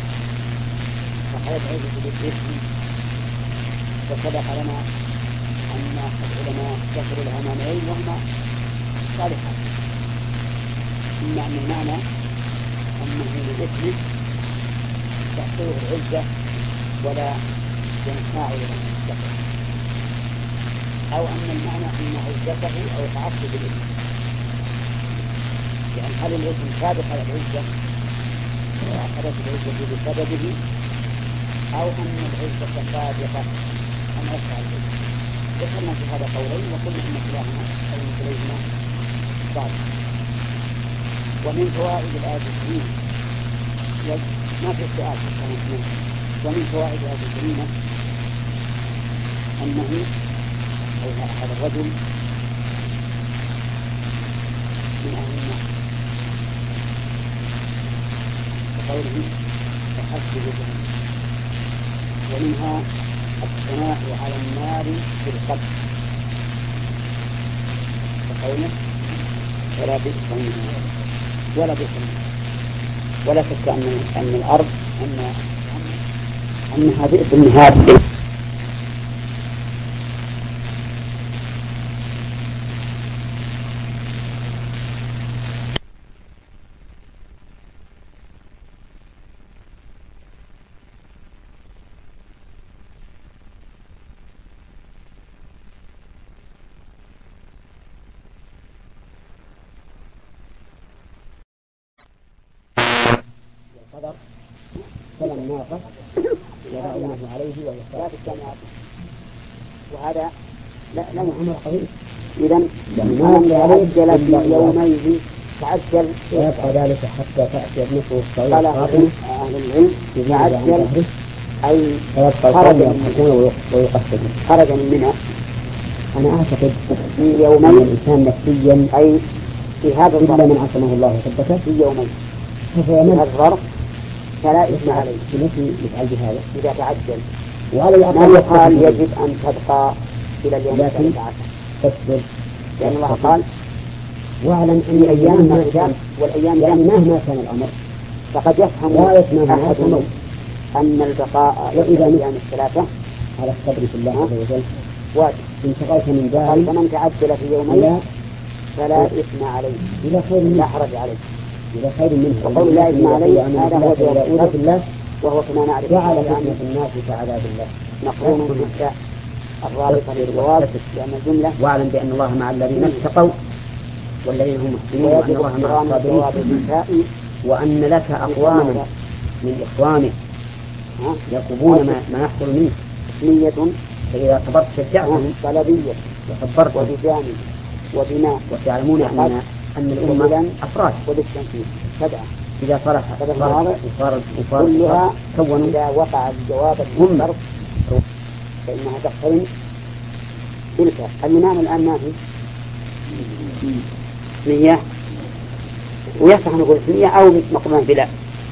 فقد عزت بالإثم. وسبق لنا أن العلماء ذكروا لها معنيين وهما صالحان، إما أن المعنى أنه للإثم تحصيله العزة ولا ينفع إلى المستقبل، أو أن المعنى أن عزته أو تعصب بالإثم. يعني هل الإثم سابق على العزة حدث العزة بسببه أو أن العزة صادقة أم يسعى العزة. ذكرنا في هذا قولين وقلنا أن كلاهما أو من كليهما صادق. ومن فوائد الآية الكريمة ما في سؤال ومن فوائد الآية الكريمة أنه أو هذا الرجل من أهل النار وقوله فحسبه جهنم. ومنها الثناء على النار بالقلب وقوله ولا بئس النار ولا بئس النار. ولا شك أن الأرض أنها بئس النهاد. القدر فلم ناقص يضعونه عليه ويصاب وهذا لا أمر قوي. إذن من تعجل في يوميه تعجل ويبقى ذلك حتى تأتي ابنته الصغير أهل العلم تعجل أي خرج من منها. أنا أعتقد في يومين الإنسان نفسيا أي في هذا الظرف من عصمه الله وثبته في يومين هذا الظرف فلا إثم عليه بنفي يفعل بهذا إذا تعجل. ما يقال يجب أن تبقى إلى اليوم 13 تصبر لأن الله قال واعلم أن أيام ما والأيام يعني مهما كان الأمر فقد يفهم أحد أن البقاء وإذا الأيام الثلاثة على الصبر في الله عز وجل واجب. انتقلت من ذلك فمن تعجل في يومين فلا إثم عليه لا حرج عليه إذا خير منه. وقول لا إثم عليه هذا هو جواب الله وهو كما نعرف جعل فتنة الناس كعذاب الله مقرون بالنساء الرابطة للجواب لأن الجملة واعلم بأن الله مع الذين اتقوا والذين هم محسنون وأن الله مع الصابرين وأن لك أقواما من إخوانك يطلبون ما يحصل منك نية فإذا صبرت شجعتهم طلبية وصبرت وبجانب وبناء وتعلمون أن الأمة أفراد وبالتنفيذ سبعة إذا صلح وصار كلها كونوا إذا وقع الجواب المنصرف فإنها تقترن تلك. الإمام الآن ما في اسمية ويصح نقول اسمية أو مقرونة بلا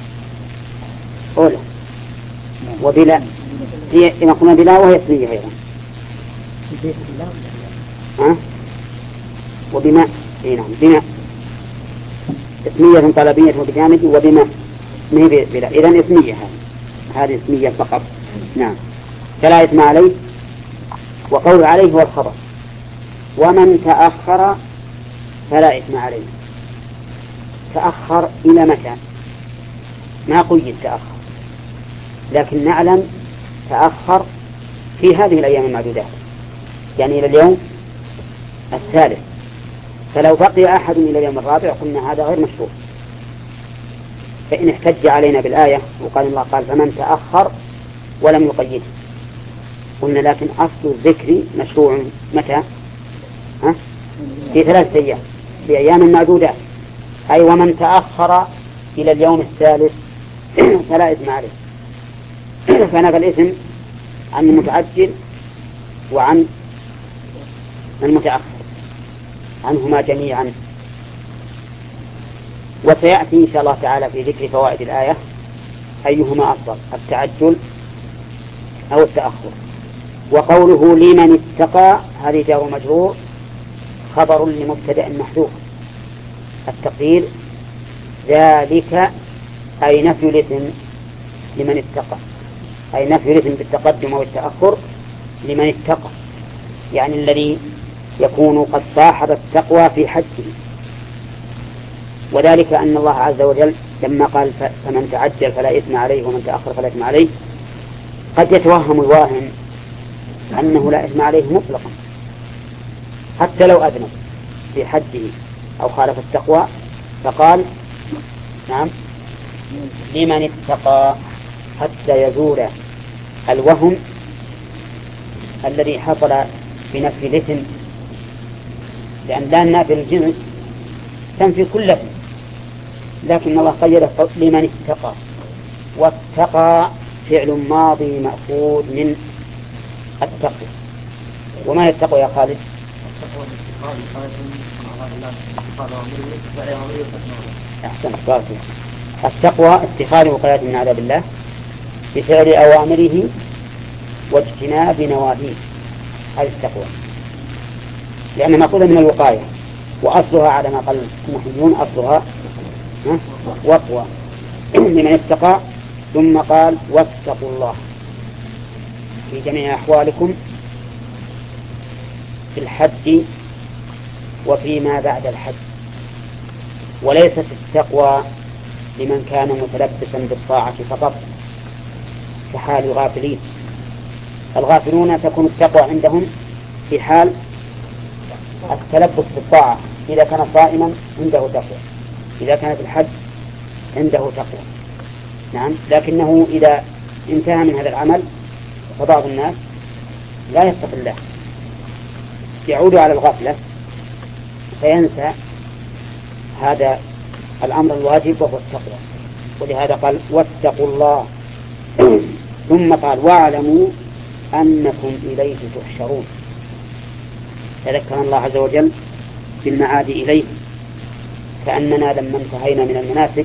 أولى وبلا هي مقرونة بلا وهي اسمية أيضا وبماء نعم بماء اسمية طلبية وبجانب وبماء ما هي بلا إذن اسمية هذه اسمية فقط. نعم فلا إثم عليه. وقول عليه هو الخبر. ومن تأخر فلا إثم عليه. تأخر إلى متى؟ ما قيد تأخر لكن نعلم تأخر في هذه الأيام المعدودات يعني إلى اليوم الثالث. فلو بقي أحد إلى اليوم الرابع قلنا هذا غير مشروع. فإن احتج علينا بالآية وقال الله قال فمن تأخر ولم يقيده قلنا لكن أصل الذكر مشروع متى؟ في 3 أيام في أيام معدودات أي ومن تأخر إلى اليوم الثالث فلا إثم عليه. فنفى الإثم عن المتعجل وعن المتأخر عنهما جميعا. وسيأتي إن شاء الله تعالى في ذكر فوائد الآية أيهما أفضل التعجل أو التأخر. وقوله لمن اتقى هذه جار مجرور خبر لمبتدأ محذوف التقدير ذلك أي نفي الإثم لمن اتقى أي نفي الإثم بالتقدم أو التأخر لمن اتقى يعني الذي يكون قد صاحب التقوى في حجه. وذلك أن الله عز وجل لما قال فمن تعجل فلا إثم عليه ومن تأخر فلا إثم عليه قد يتوهم الواهم أنه لا إثم عليه مطلقا حتى لو أذنب في حجه أو خالف التقوى فقال نعم لمن اتقى حتى يزول الوهم الذي حصل بنفي الإثم، لأن لا نافي الجنس تنفي كل إثم، لكن الله قيده لمن اتقى. واتقى فعل ماضي مأخوذ من التقوى. وما التقوى يا خالد؟ أحسن. التقوى اتخاذ وقاية من عذاب الله بفعل أوامره واجتناب نواهيه، هذه التقوى، لأنها مأخوذة من الوقاية، وأصلها على ما قال المحيون أصلها وقوى لمن اتقى. ثم قال واتقوا الله في جميع أحوالكم في الحج وفيما بعد الحج، وليست التقوى لمن كان متلبسا بالطاعة فقط كحال الغافلين. الغافلون تكون التقوى عندهم في حال التلبس بالطاعة، إذا كان صائما عنده تقوى، إذا كان في الحج عنده تقوى. نعم، لكنه إذا انتهى من هذا العمل فبعض الناس لا يتقي الله، يعود على الغفلة فينسى هذا الأمر الواجب وهو التقوى. ولهذا قال واتقوا الله. ثم قال واعلموا أنكم إليه تحشرون. تذكر الله عز وجل بالمعاد إليه، كأننا لما انتهينا من المناسك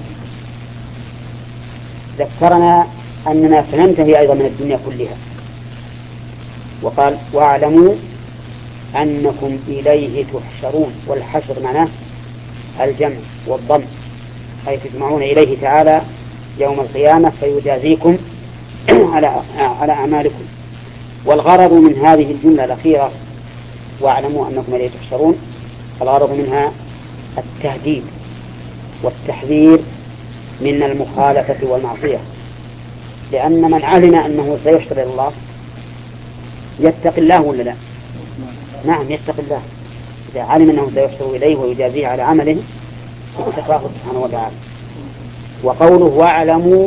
ذكرنا أننا سننتهي أيضا من الدنيا كلها، وقال واعلموا أنكم إليه تحشرون. والحشر معناه الجمع والضم، أي تجمعون إليه تعالى يوم القيامة فيجازيكم على أعمالكم. والغرض من هذه الجملة الأخيرة واعلموا أنكم إليه تحشرون، الغرض منها التهديد والتحذير من المخالفة والمعصية، لأن من علم أنه سيحشر إلى الله يتقي الله ولا لا؟ نعم يتقي الله. إذا علم أنه سيحشر إليه ويجازيه على عمله اتقاه سبحانه وتعالى. وقوله واعلموا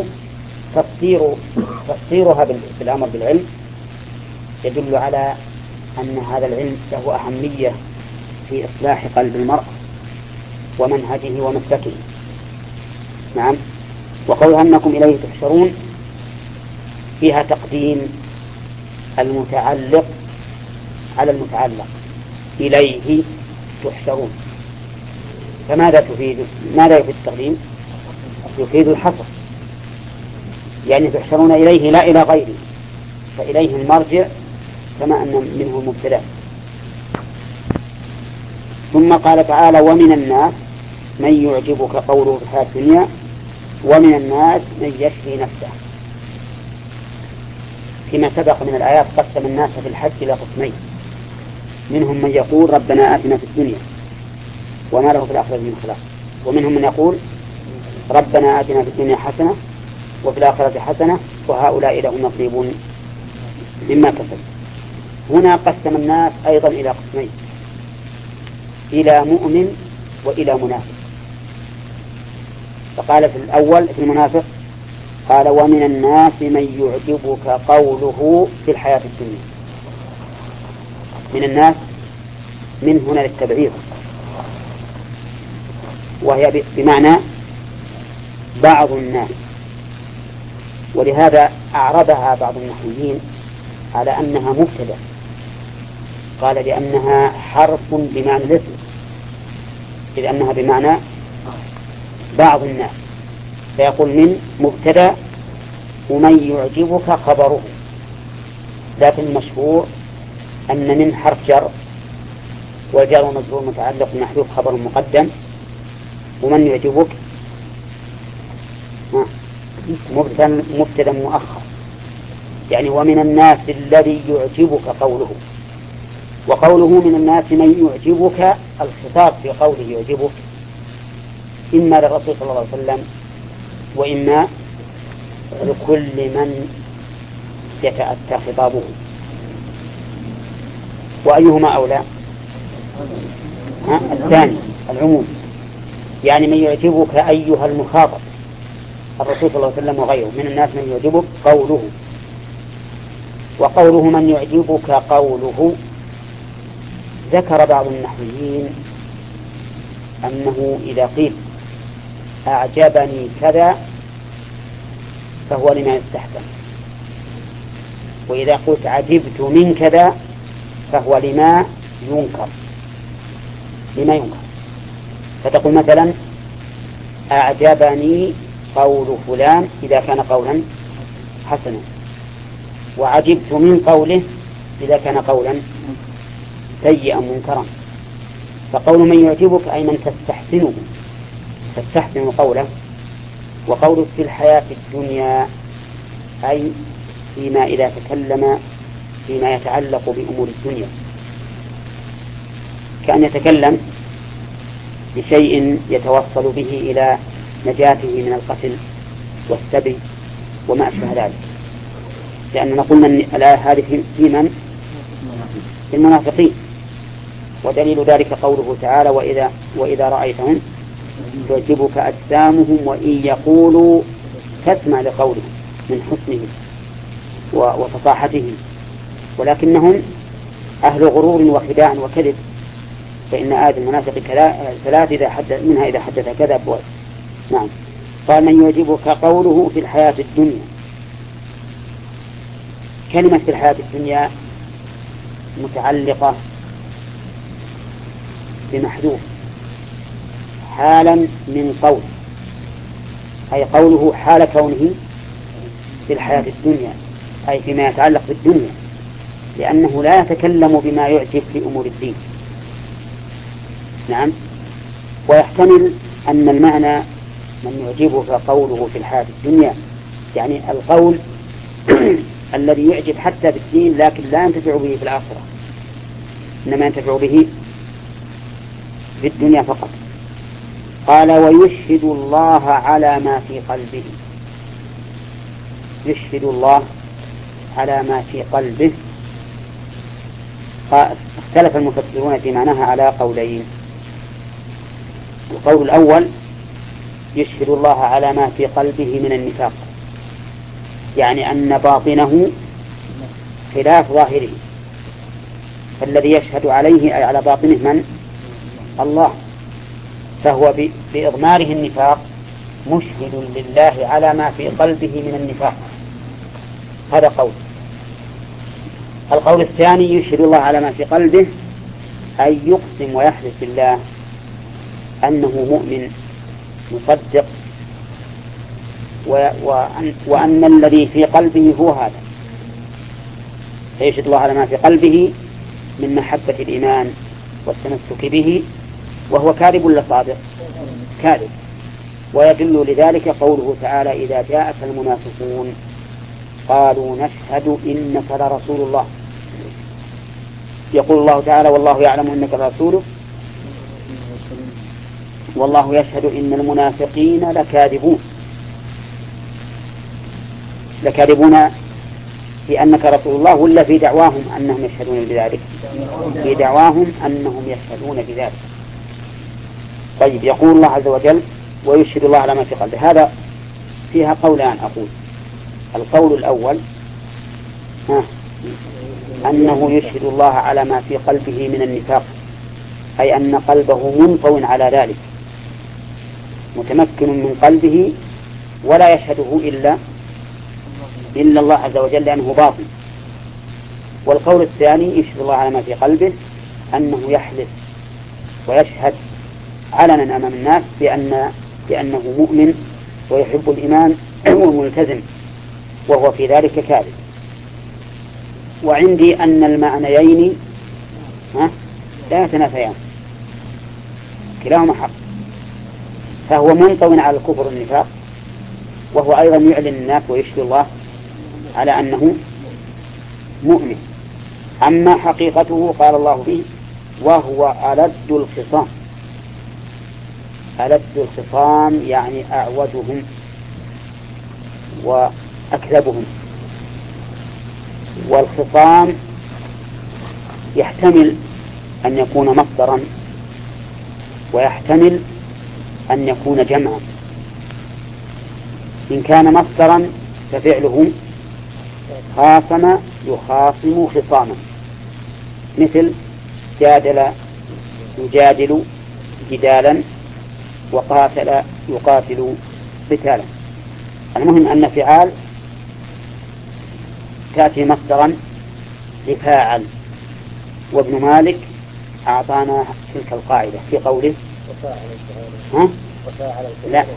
تفسيرها بالأمر بالعلم يدل على أن هذا العلم له أهمية في إصلاح قلب المرء ومنهجه ومسلكه. نعم. وقول أنكم إليه تحشرون فيها تقديم المتعلق على المتعلق، إليه تحشرون. فماذا تفيد؟ ماذا يفيد التقديم؟ يفيد الحصر، يعني تحشرون إليه لا إلى غيره، فإليه المرجع كما أن منه المبتدأ. ثم قال تعالى ومن الناس من يعجبك قوله في الحياة الدنيا ومن الناس من يشري نفسه. فيما سبق من الآيات قسم الناس في الحج إلى قسمين، منهم من يقول ربنا آتنا في الدنيا وما له في الآخرة من خلاق، ومنهم من يقول ربنا آتنا في الدنيا حسنة وفي الآخرة حسنة وهؤلاء لهم نصيب مما كسب. هنا قسم الناس أيضا إلى قسمين، إلى مؤمن وإلى منافق. فقال في الأول في المنافق قال ومن الناس من يعجبك قوله في الحياة الدنيا. من الناس من هنا للتبعيض، وهي بمعنى بعض الناس، ولهذا أعربها بعض النحويين على أنها مبتدأ، قال لأنها حرف بمعنى الاسم، إذ أنها بمعنى بعض الناس، فيقول من مبتدأ ومن يعجبك خبره. لكن المشهور أن من حرف جر والجر مجرور متعلق محذوف خبر مقدم، ومن يعجبك مبتدأ مؤخر، يعني ومن الناس الذي يعجبك قوله. وقوله من الناس من يعجبك الخطاب في قوله يعجبك إما للرسول صلى الله عليه وسلم وإما لكل من يتأتى خطابه. وأيهما أولى؟ الثاني العموم، يعني من يعجبك أيها المخاطب الرسول صلى الله عليه وسلم وغيره من الناس من يعجبك قوله. وقوله من يعجبك قوله، ذكر بعض النحويين أنه إذا قيل أعجبني كذا فهو لما يستحسن، وإذا قلت عجبت من كذا فهو لما ينكر. فتقول مثلا أعجبني قول فلان إذا كان قولا حسنا، وعجبت من قوله إذا كان قولا سيئا منكرا. فقول من يعجبك أي من تستحسن قوله. وقولك في الحياة الدنيا أي فيما إذا تكلم فيما يتعلق بأمور الدنيا، كأن يتكلم بشيء يتوصل به إلى نجاته من القتل والسبي وما أشبه ذلك، لأننا قلنا أن الآية هذه في من؟ في المنافقين. ودليل ذلك قوله تعالى وإذا رأيتهم تعجبك أجسامهم وإن يقولوا تسمع لقولهم من حسنهم وفصاحتهم، ولكنهم أهل غرور وخداع وكذب. فإن آية المنافق ثلاث إذا حدث كذب. نعم. قال من يعجبك قوله في الحياة الدنيا. كلمة في الحياة الدنيا متعلقة بمحذوف حالا من قول، أي قوله حال كونه في الحياة الدنيا أي فيما يتعلق بالدنيا، لأنه لا يتكلم بما يعجب في أمور الدين. نعم. ويحتمل أن المعنى من يعجبك قوله في الحياة الدنيا يعني القول الذي يعجب حتى بالدين لكن لا ينتفع به في الآخرة، إنما ينتفع به في الدنيا فقط. قال ويشهد الله على ما في قلبه. يشهد الله على ما في قلبه. اختلف المفسرون في معناها على قولين. القول الأول يشهد الله على ما في قلبه من النفاق، يعني أن باطنه خلاف ظاهره، فالذي يشهد عليه أي على باطنه من؟ الله، فهو بإضماره النفاق مشهد لله على ما في قلبه من النفاق. هذا قول. القول الثاني يشهد الله على ما في قلبه أي يقسم ويحلف بالله أنه مؤمن مصدق وأن الذي في قلبه هو هذا. فيشهد الله على ما في قلبه من محبة الإيمان والتمسك به، وهو كاذب ولا صادق؟ كاذب. ويدل لذلك قوله تعالى إذا جاءك المنافقون قالوا نشهد إنك لرسول الله. يقول الله تعالى والله يعلم إنك لرسوله والله يشهد إن المنافقين لكاذبون في أنك رسول الله، ولا في دعواهم أنهم يشهدون بذلك؟ في دعواهم أنهم يشهدون بذلك. طيب. يقول الله عز وجل ويشهد الله على ما في قلبه. هذا فيها قولان أقول. القول الأول أنه يشهد الله على ما في قلبه من النفاق، أي أن قلبه منطوٍ على ذلك متمكن من قلبه ولا يشهده إلا الله عز وجل لأنه باطن. والقول الثاني يشهد الله على ما في قلبه أنه يحلف ويشهد علنا أمام الناس بأنه مؤمن ويحب الإيمان وملتزم، وهو في ذلك كاذب. وعندي أن المعنيين لا يتنافيان، كلاهما حق. فهو منطوٍ على الكفر والنفاق، وهو أيضا يعلن الناس ويشهد الله على أنه مؤمن. أما حقيقته قال الله به وهو ألد الخصام. ألد الخصام يعني أعوجهم وأكذبهم. والخصام يحتمل أن يكون مصدرا ويحتمل أن يكون جمعا. إن كان مصدرا ففعله خاصم يخاصم خصاما، مثل جادل يجادل جدالا، وقاتل يقاتل قتالا. المهم أن فعال تأتي مصدرا لفاعل، وابن مالك أعطانا تلك القاعدة في قوله لا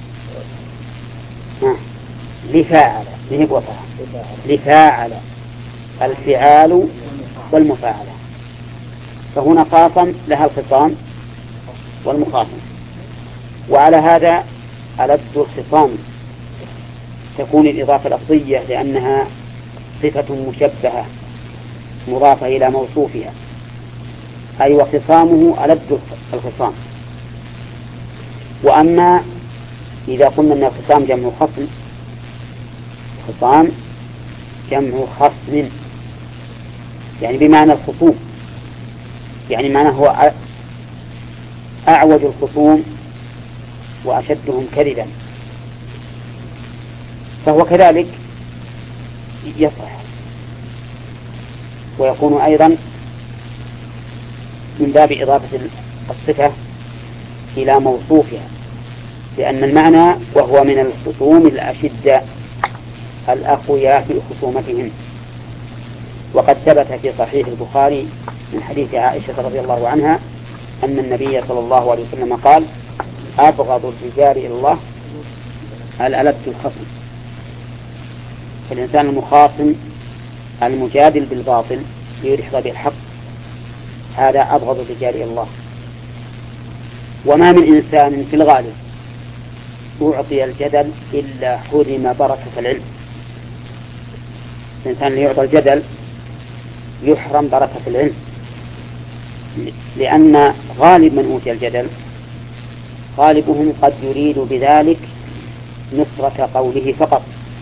لفاعل ذهب وفاعل لفاعل الفعال والمفاعلة، فهنا خاصم لها الخصام والمخاصم. وعلى هذا ألد الخصام تكون الإضافة لفظية لأنها صفة مشبهة مضافة إلى موصوفها، أي وخصامه ألد الخصام. وأما إذا قلنا أن الخصام جمع خصم، خصام جمع خصم يعني بمعنى الخصوم، يعني معنى هو أعوج الخصوم وأشدهم كذبا، فهو كذلك يصح ويكون أيضا من باب إضافة الصفة إلى موصوفها، لأن المعنى وهو من الخصوم الأشداء الأقوياء في خصومتهم. وقد ثبت في صحيح البخاري من حديث عائشة رضي الله عنها أن النبي صلى الله عليه وسلم قال: أبغض الرجال إلى الله الألد الخصم. فالإنسان المخاصم المجادل بالباطل ليدحض بالحق هذا أبغض الرجال إلى الله. وما من إنسان في الغالب أعطي الجدل إلا حرم بركة العلم. الإنسان اللي يعطى الجدل يحرم بركة العلم، لأن غالب من أوتي الجدل غالبهم قد يريد بذلك نصرة قوله فقط،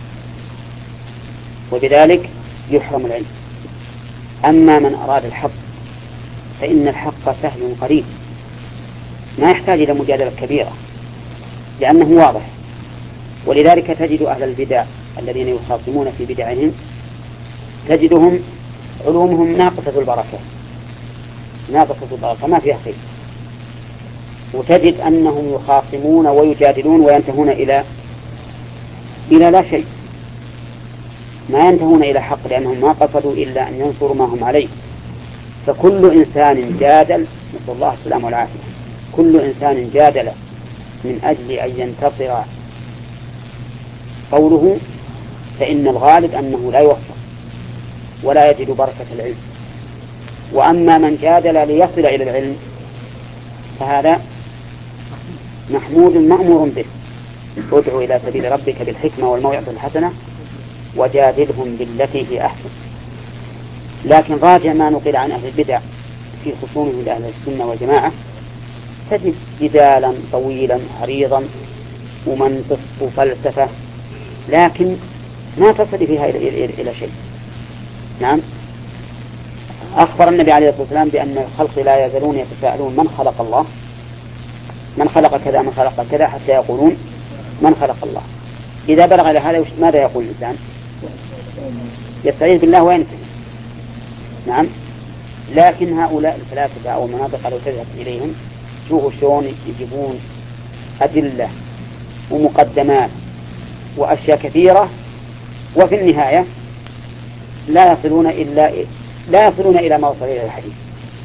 وبذلك يحرم العلم. أما من أراد الحق فإن الحق سهل قريب، ما يحتاج إلى مجادلة كبيرة لأنه واضح. ولذلك تجد أهل البدع الذين يخاصمون في بدعهم تجدهم علومهم ناقصة البركة ما فيها خير، وتجد أنهم يخاصمون ويجادلون وينتهون إلى لا شيء، ما ينتهون إلى حق، لأنهم ما قصدوا إلا أن ينصروا ما هم عليه. فكل إنسان جادل، نسأل الله السلامة والعافية، كل إنسان جادل من أجل أن ينتصر قوله فإن الغالب أنه لا يوفق ولا يجد بركة العلم. وأما من جادل ليصل إلى العلم فهذا محمود مأمور به. ادع إلى سبيل ربك بالحكمة والموعظة الحسنة وجادلهم بالتي هي أحسن. لكن راجع ما نقل عن أهل البدع في خصومهم لأهل السنة والجماعة تجد جدالا طويلا عريضا ومنطق وفلسفة، لكن ما تصل فيها إلى شيء. نعم، أخبر النبي عليه الصلاة والسلام بأن الخلق لا يزالون يتساءلون من خلق الله، من خلق كذا، من خلق كذا، حتى يقولون من خلق الله. إذا بلغ إلى هذا ماذا يقول الإنسان؟ يستعيذ بالله وينتهي. نعم، لكن هؤلاء الفلاسفة أو المناطق لو تذهب إليهم شوفوا شلون يجيبون أدلة ومقدمات وأشياء كثيرة، وفي النهاية لا يصلون إلى ما وصل إلى الحديث.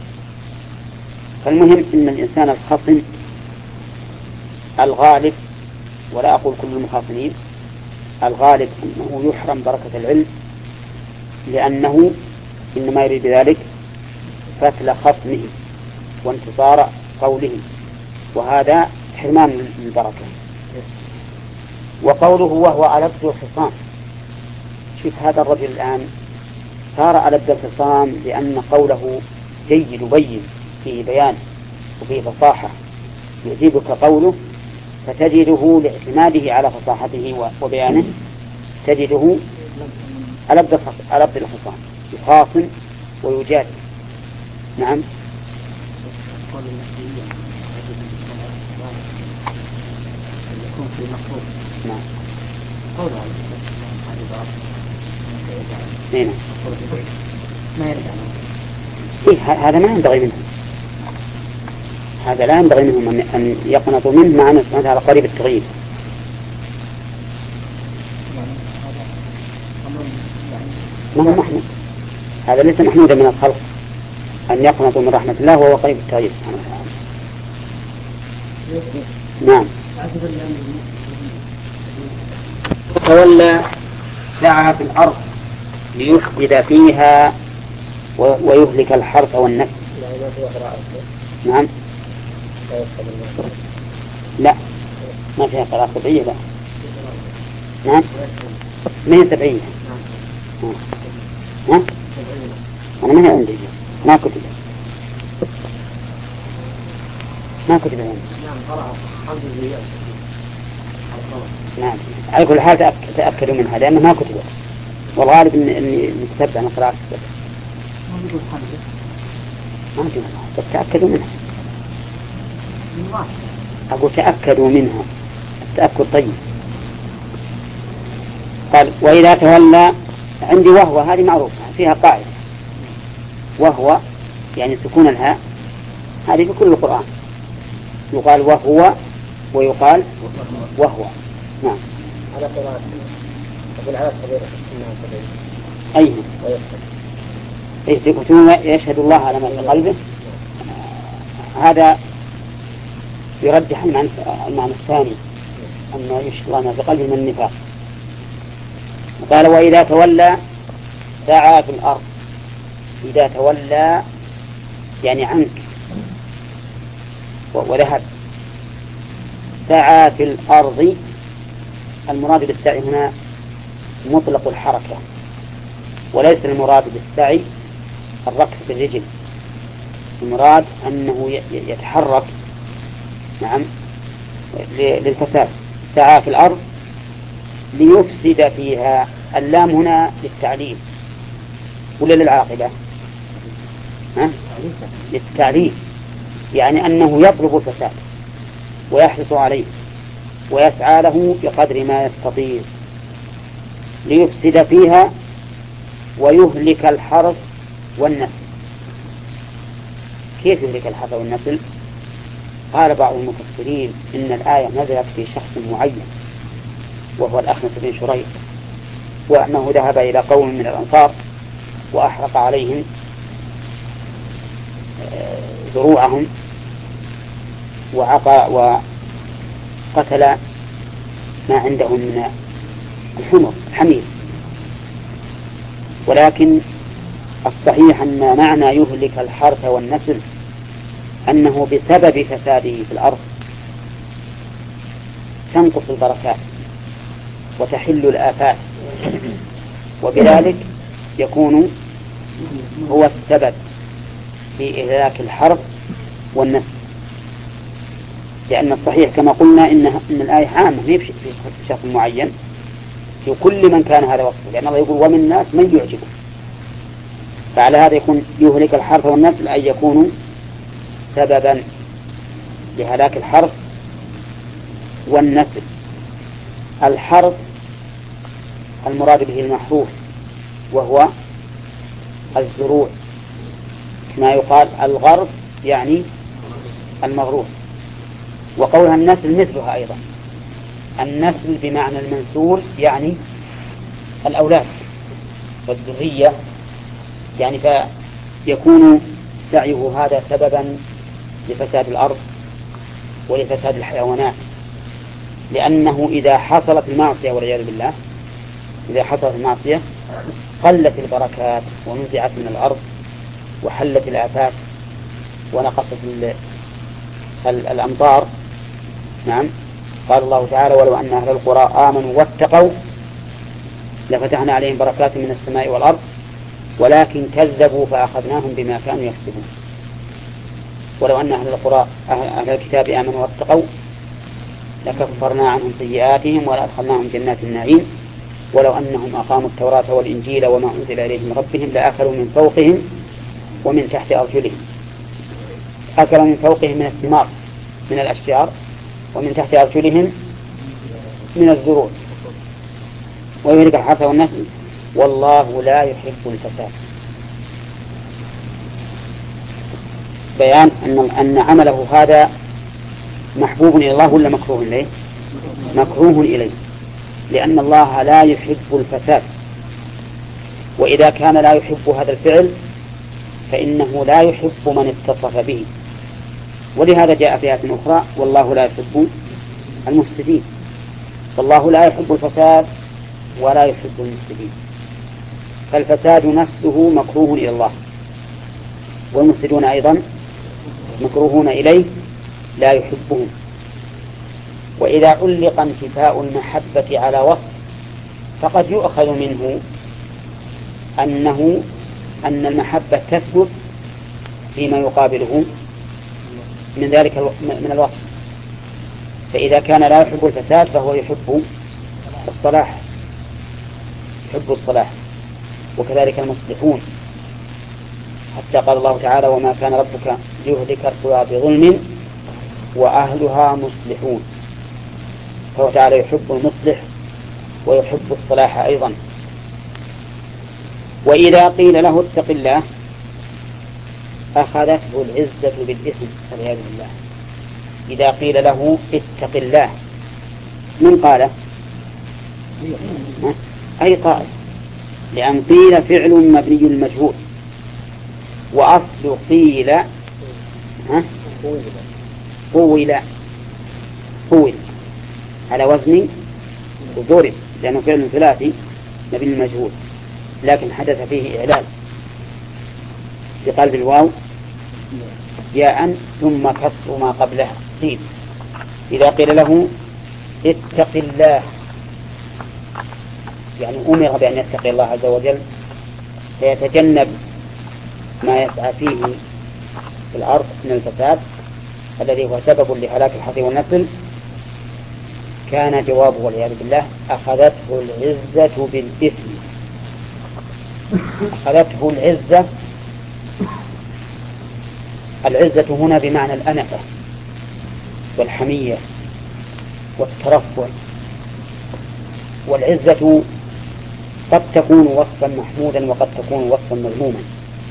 فالمهم أن الإنسان الخصم الغالب، ولا أقول كل المخاصمين، الغالب أنه يحرم بركة العلم، لأنه إنما يريد بذلك فتل خصمه وانتصار قوله، وهذا حرمان للبركة. وقوله وهو ألد الخصام، شوف هذا الرجل الآن صار ألد الخصام لأن قوله جيد بين فيه بيان وفيه فصاحة، يعجبك قوله فتجده لاعتماده على فصاحته وبيانه تجده ألد الخصام، يخاصم ويجادل. نعم، يكون في مخلوق. نعم، هنا إيه هذا ما ينبغي منهم، هذا لا ينبغي منهم أن يقنطوا منه مع أن سبحانه وتعالى قريب التغيير. ما هو محمود، هذا ليس محمودا من الخلق أن يقنطوا من رحمة الله وهو قريب التغيير سبحانه وتعالى. نعم. تولى سعى في الأرض ليفسد فيها ويهلك الحرث والنسل. نعم. لا ما فيها قراءة سبعية. لا نعم ما هي سبعية. ها؟ أنا ما هي عندي، ما كتب عندي. نعم على كل حال تأكدوا منها لأنه ما كتبت، والغالب إني كتبت عن قراءة السبع. ما أدري بس تأكدوا منها. أقول تأكدوا منها، التأكد طيب. قال وإذا تولى، عندي وهو هذه معروفة فيها قاعدة، وهو يعني سكون الهاء هذه في كل القرآن، يقال وهو ويقال وهو. نعم. على قراءة أقول على صغيرة أيه يشهد الله على ما في قلبه، هذا يرجح المعنى الثاني أن يشهد الله ما في قلبه من النفاق. قال وإذا تولى سعى في الأرض. إذا تولى يعني عنك وذهب. سعى في الأرض، المراد بالسعي هنا مطلق الحركة، وليس المراد بالسعي الركض بالرجل، المراد أنه يتحرك نعم للفساد. سعى في الأرض ليفسد فيها، اللام هنا للتعليل ولا للعاقبة؟ للتعليل، يعني أنه يطلب الفساد ويحرص عليه ويسعى له بقدر ما يستطيع ليفسد فيها ويهلك الحرث والنسل. كيف يهلك الحرث والنسل؟ قال بعض المفسرين إن الآية نزلت في شخص معين وهو الأخنس بن شريح، وأنه ذهب إلى قوم من الأنصار وأحرق عليهم زروعهم وقتل ما عندهم من الحمير. ولكن الصحيح أن معنى يهلك الحرث والنسل أنه بسبب فساده في الأرض تنقص البركات وتحل الآفات، وبذلك يكون هو السبب في إهلاك الحرث والنسل. لأن الصحيح كما قلنا إن الآية عامة ما في شخص معين، في كل من كان هذا وصفه، لأن الله يقول ومن الناس من يعجبه. فعلى هذا يكون يهلك الحرث والنسل أي يكون سببا لهلاك الحرث والنسل. الحرث المراد به المحروث وهو الزروع، ما يقال الغرب يعني المغروث. وقولها النسل مثلها أيضا، النسل بمعنى المنسول يعني الأولاد والذرية، يعني فيكون سعيه هذا سببا لفساد الأرض ولفساد الحيوانات، لأنه إذا حصلت المعصية والعياذ بالله، إذا حصلت المعصية قلت البركات ونزعت من الأرض وحلت الآفات ونقصت الأمطار. نعم. قال الله تعالى ولو أن أهل القرى آمنوا واتقوا لفتحنا عليهم بركات من السماء والأرض ولكن كذبوا فأخذناهم بما كانوا يكسبون. ولو أن أهل القرى أهل الكتاب آمنوا واتقوا لكفرنا عنهم سيئاتهم ولأدخلناهم جنات النعيم ولو أنهم أقاموا التوراة والإنجيل وما أنزل إليهم من ربهم لأكلوا من فوقهم ومن تحت أرجلهم. أكلوا من فوقهم من الثمار من الأشجار ومن تحت أرجلهم من الزروع. ويهلك الحرث والنسل والله لا يحب الفساد. بيان أن عمله هذا محبوب إلى الله ولا مكروه إليه؟ مكروه إليه، لأن الله لا يحب الفساد، وإذا كان لا يحب هذا الفعل فإنه لا يحب من اتصف به. ولهذا جاء في آية أخرى والله لا يحب المفسدين. فالله لا يحب الفساد ولا يحب المفسدين، فالفساد نفسه مكروه إلى الله، والمفسدون أيضا مكروهون إليه لا يحبهم. وإذا علق انتفاء المحبة على وصف فقد يؤخذ منه أن المحبة تثبت فيما يقابله من ذلك من الوصف. فإذا كان لا يحب الفساد فهو يحب الصلاح، يحب الصلاح، وكذلك المصلحون، حتى قال الله تعالى وما كان ربك ليهلك القرى بظلم وأهلها مصلحون. فهو تعالى يحب المصلح ويحب الصلاح أيضا. وإذا قيل له اتق الله أخذته العزة بالإثم والعياذ بالله. إذا قيل له اتق الله من قال؟ أي قائل، لأن قيل فعل مبني المجهول، وأصل قيل قول على وزن ضرب، لأنه فعل ثلاثي مبني المجهول، لكن حدث فيه إعلال بقلب الواو ياء ثم كسر ما قبلها قيل. إذا قيل له اتق الله يعني أمر بأن يتقي الله عز وجل فيتجنب ما يسعى فيه في الأرض من الفساد الذي هو سبب لهلاك الحرث والنسل، كان جوابه والعياذ بالله أخذته العزة بالإثم. أخذته العزة، العزة هنا بمعنى الأنفة والحمية والترفع. والعزة قد تكون وصفا محمودا وقد تكون وصفا مذموما.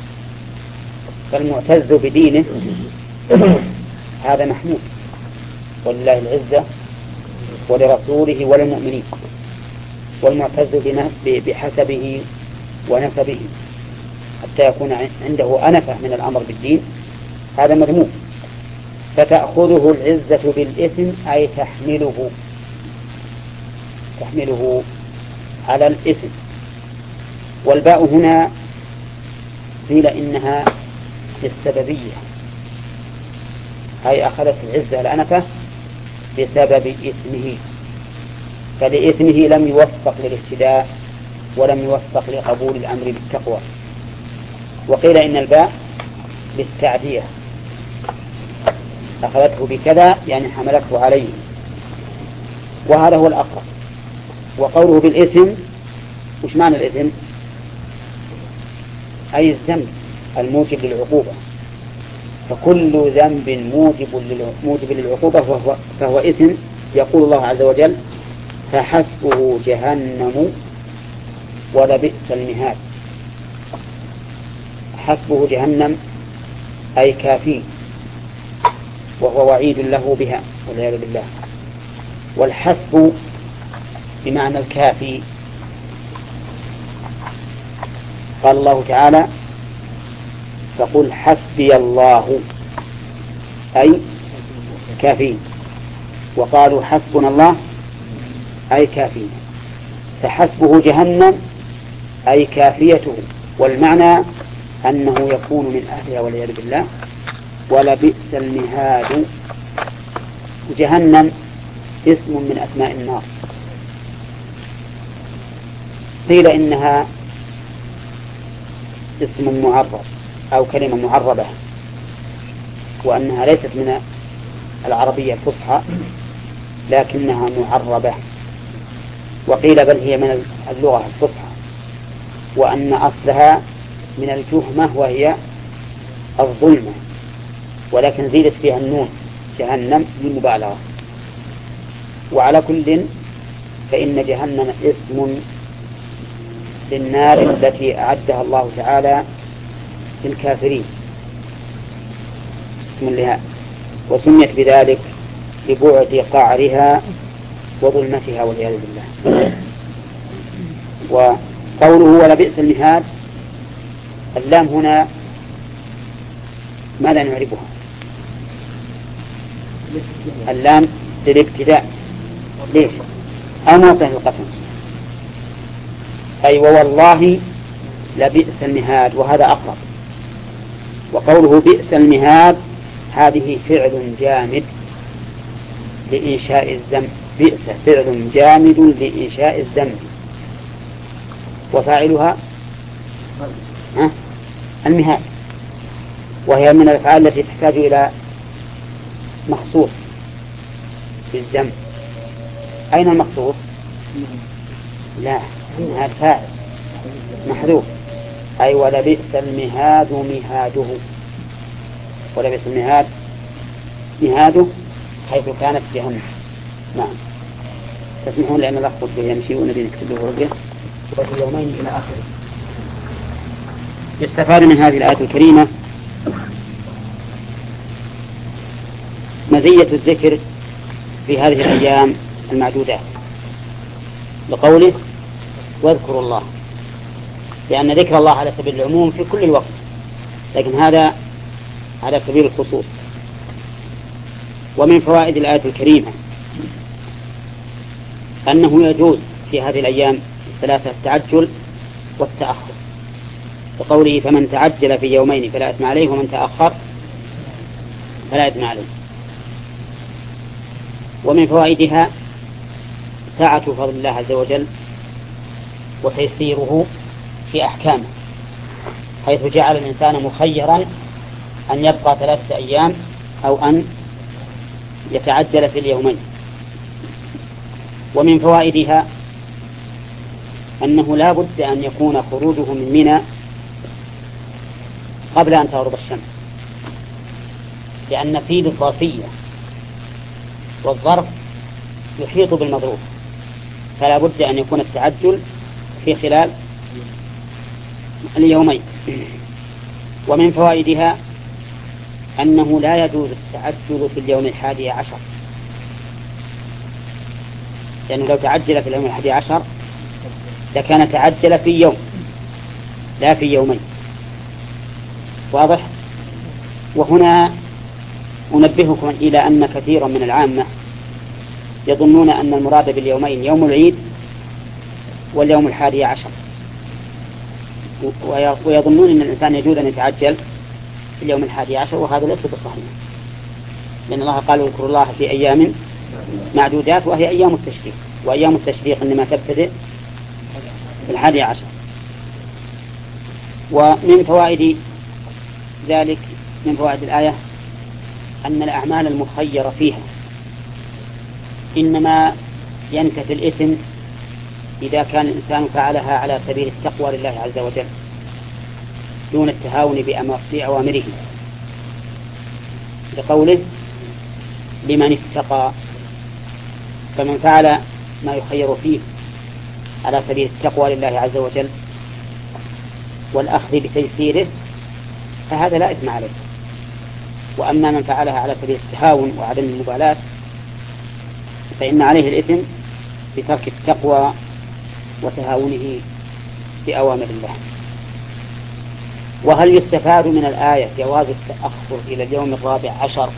فالمعتز بدينه هذا محمود، ولله العزة ولرسوله وللمؤمنين. والمعتز بحسبه ونسبه حتى يكون عنده أنفة من الأمر بالدين هذا مذموم. فتأخذه العزة بالإثم أي تحمله على الإثم. والباء هنا قيل إنها للسببية، أي أخذت العزة الأنفة بسبب إثمه، فلإثمه لم يوفق للاهتداء ولم يوفق لقبول الأمر بالتقوى. وقيل إن الباء للتعدية، أخذته بكذا يعني حملته عليه، وهذا هو الأقرب. وقوله بالإثم وش معنى الإثم؟ أي الذنب الموجب للعقوبة، فكل ذنب موجب للعقوبة فهو إثم. يقول الله عز وجل فحسبه جهنم ولبئس المهاد. حسبه جهنم أي كافي، وهو وعيد له بها والعياذ بالله. والحسب بمعنى الكافي. قال الله تعالى فقل حسبي الله أي كافي، وقالوا حسبنا الله أي كافي. فحسبه جهنم أي كافيته، والمعنى أنه يكون من أهلها والعياذ بالله. ولبئس المهاد. جهنم اسم من أسماء النار. قيل إنها اسم معرب أو كلمة معربة، وأنها ليست من العربية الفصحى لكنها معربة. وقيل بل هي من اللغة الفصحى، وأن أصلها من الجهمة وهي الظلمة، ولكن زيدت فيها النون جهنم للمبالغة. وعلى كل فإن جهنم اسم للنار التي أعدها الله تعالى للكافرين اسم لها، وسميت بذلك لبعد قعرها وظلمتها والعياذ بالله. وقوله ولبئس المهاد، اللام هنا ماذا نعرفها؟ اللام للابتداء، ليش؟ أو موطن القسم، أي ووالله لبئس المهاد، وهذا أقرب. وقوله بئس المهاد هذه فعل جامد لإنشاء الذنب، بئس فعل جامد لإنشاء الذنب، وفاعلها المهاد، وهي من الأفعال التي تحتاج إلى مخصوص في الذنب. أين المخصوص؟ لا، المهاد فاعل محذوف، أي ولبئس المهاد مهاده، ولبئس المهاد مهاده حيث كانت جهنم. نعم. تسمحون لأن لخبط به يمشي ونبي نكتب له رجل وفي يومين إلى آخره. يستفاد من هذه الآية الكريمة مزية الذكر في هذه الأيام المعدودات، لقوله واذكروا الله، لأن ذكر الله على سبيل العموم في كل الوقت، لكن هذا على سبيل الخصوص. ومن فوائد الآية الكريمة أنه يجوز في هذه الأيام الثلاثة التعجل والتأخر، لقوله فمن تعجل في يومين فلا إثم عليه ومن تأخر فلا إثم عليه. ومن فوائدها سعة فضل الله عز وجل وتيسيره في أحكامه، حيث جعل الإنسان مخيرا أن يبقى 3 أيام أو أن يتعجل في اليومين. ومن فوائدها أنه لا بد أن يكون خروجه من منى قبل أن تغرب الشمس، لأن فيه الظرفية، والظرف يحيط بالمظروف، فلا بد أن يكون التعجل في خلال اليومين. ومن فوائدها أنه لا يجوز التعجل في اليوم 11، لأنه لو تعجل في اليوم 11 لكان تعجل في يوم لا في يومين. واضح؟ وهنا أنبهكم إلى أن كثيرا من العامة يظنون أن المراد باليومين يوم العيد واليوم 11، ويظنون أن الإنسان يجوز أن يتعجل في اليوم 11، وهذا ليس بصحيح، لأن الله قال اذكروا الله في أيام معدودات، وهي أيام التشريق، وأيام التشريق إنما تبتدئ في 11. ومن فوائد ذلك، من فوائد الآية أن الأعمال المخيرة فيها إنما ينتفي الإثم إذا كان الإنسان فعلها على سبيل التقوى لله عز وجل دون التهاون بأوامره، لقوله لمن اتقى. فمن فعل ما يخير فيه على سبيل التقوى لله عز وجل والأخذ بتيسيره فهذا لا إثم عليه. وأما من فعلها على سبيل التهاون وعدم المبالاة فإن عليه الإثم بترك التقوى وتهاونه بأوامر الله. وهل يستفاد من الآية جواز التأخر إلى اليوم 14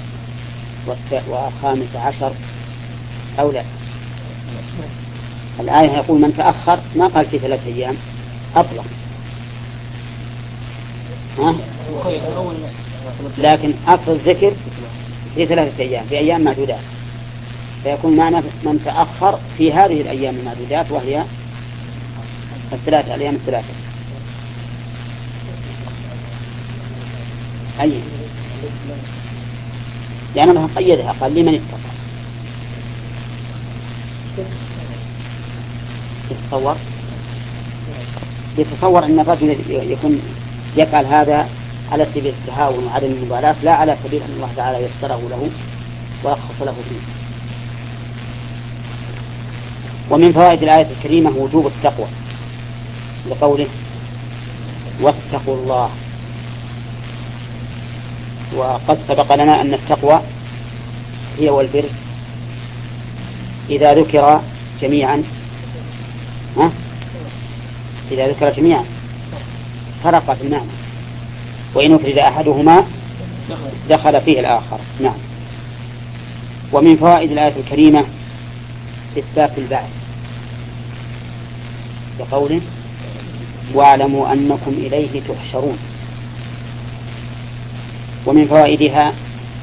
و15 أو لا؟ الآية يقول من تأخر، ما قال في 3 أيام أطلق، لكن أصل الذكر في 3 أيام، في أيام معدودات، فيكون معنى من تأخر في هذه الأيام المعدودات وهي 3 أيام. أي يعني الله قيدها، قال لمن اتقى. يتصور أن الرجل يكون يفعل هذا على سبيل التهاون وعدم المبالاة، لا على سبيل أن الله تعالى يسره له ورخص له فيه. ومن فوائد الآية الكريمة وجوب التقوى، لقوله واتقوا الله. وقد سبق لنا أن التقوى هي والبر إذا ذكر جميعا إذا ذكر جميعا فرق في المعنى، وإن أفرد أحدهما دخل فيه الآخر. نعم. ومن فوائد الآية الكريمة إثبات البعث بقوله واعلموا أنكم إليه تحشرون. ومن فوائدها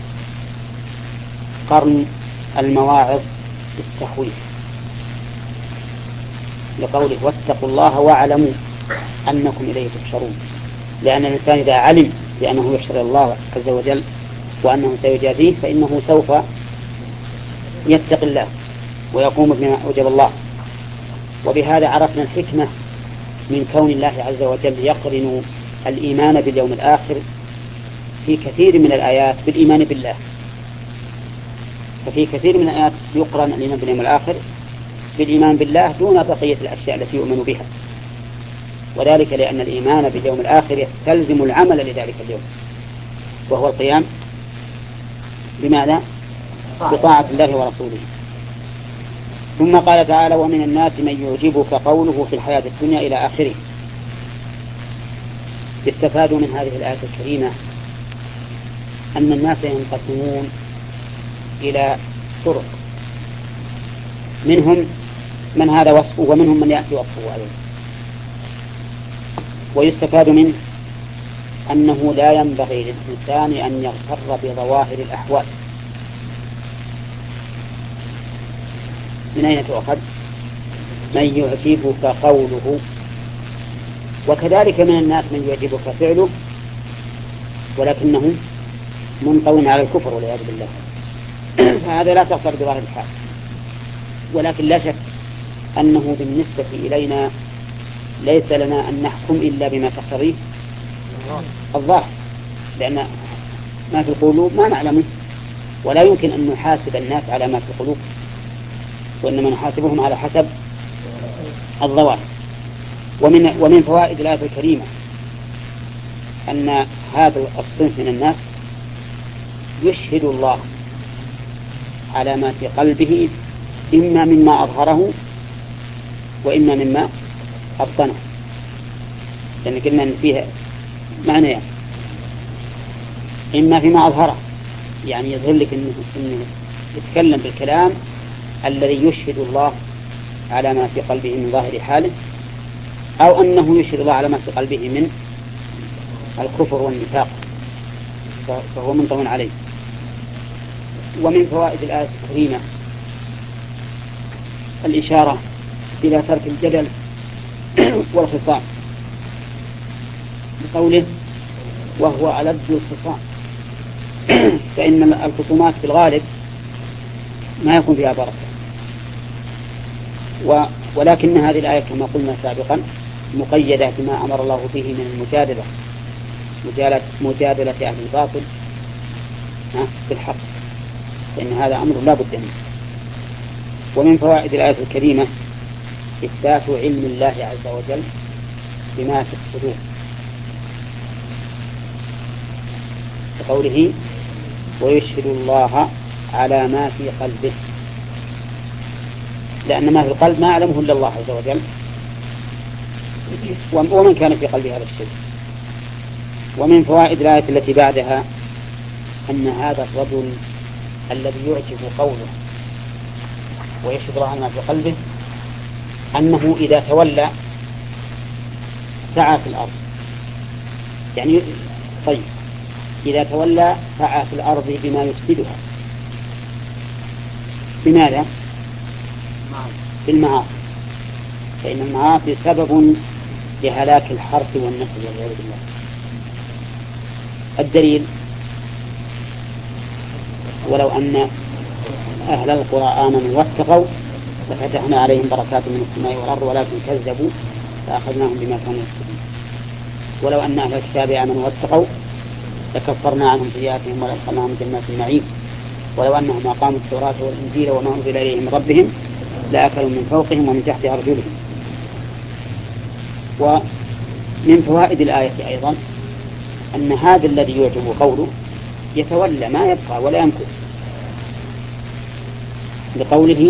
قرن المواعظ بالتخويف لقوله واتقوا الله واعلموا أنكم إليه تحشرون، لأن الإنسان إذا علم بأنه يحشر الله عز وجل وأنه سيجازيه فإنه سوف يتقي الله ويقوم بما أوجب الله. وبهذا عرفنا الحكمة من كون الله عز وجل يقرن الإيمان باليوم الآخر في كثير من الآيات بالإيمان بالله. ففي كثير من الآيات يقرن الإيمان باليوم الآخر بالإيمان بالله دون بقية الأشياء التي يؤمن بها، وذلك لأن الإيمان باليوم الآخر يستلزم العمل لذلك اليوم، وهو القيام بماذا؟ بطاعة الله ورسوله. ثم قال تعالى ومن الناس من يعجبك قوله في الحياة الدنيا إلى آخره. يستفاد من هذه الآية الكريمة أن الناس ينقسمون إلى طرق، منهم من هذا وصفه ومنهم من يأتي وصفه عليه. ويستفاد منه أنه لا ينبغي للإنسان أن يغتر بظواهر الأحوال. من أين تؤخذ؟ من يعجبك قوله، وكذلك من الناس من يعجبك فعله ولكنه منطوي على الكفر والعياذ بالله، فهذا لا تغتر بظاهر الحال. ولكن لا شك أنه بالنسبة إلينا ليس لنا أن نحكم إلا بما تقتضيه الظاهر، لأن ما في القلوب ما نعلمه، ولا يمكن أن نحاسب الناس على ما في القلوب، وإنما نحاسبهم على حسب الظواهر. ومن فوائد الآية الكريمة أن هذا الصنف من الناس يشهد الله على ما في قلبه إما مما أظهره وإما مما أبطنه، لأن قلنا فيها معنى يعني. إما فيما أظهره يعني يظهر لك إنه يتكلم بالكلام الذي يشهد الله على ما في قلبه من ظاهر حاله، أو أنه يشهد الله على ما في قلبه من الكفر والنفاق فهو منطوي عليه. ومن فوائد الآية الكريمة الإشارة إلى ترك الجدل والخصام بقوله وهو ألد الخصام، فإن الخصومات في الغالب ما يكون فيها بركة. ولكن هذه الآية كما قلنا سابقا مقيدة بما أمر الله به من المجادلة، مجادلة أهل الباطل بالحق، فإن هذا أمر لا بد منه. ومن فوائد الآية الكريمة إثبات علم الله عز وجل بما في الصدور، بقوله ويشهد الله على ما في قلبه، لأن ما في القلب ما يعلمه إلا الله عز وجل ومن كان في قلبه هذا الشيء. ومن فوائد الآية التي بعدها أن هذا الرجل الذي يعجب قوله ويشهد الله على ما في قلبه أنه إذا تولى سعى في الأرض، يعني طيب إذا تولى سعى في الأرض بما يفسدها. بماذا؟ بالمعاصي، فإن المعاصي سبب لهلاك الحرث والنسل والعياذ بالله. الدليل ولو أن أهل القرى آمنوا واتقوا لفتحنا عليهم بركات من السماء والأرض ولكن كذبوا فأخذناهم بما كانوا يكسبون. ولو أن أهل الكتاب آمنوا واتقوا لكفرنا عنهم سيئاتهم ولأدخلناهم جنات النعيم. ولو أنهم أقاموا التوراة والإنجيل وما أنزل إليهم من ربهم لأكلوا من فوقهم ومن تحت أرجلهم. ومن فوائد الآية أيضا أن هذا الذي يعجب قوله يتولى ما يبقى ولا يمكث، لقوله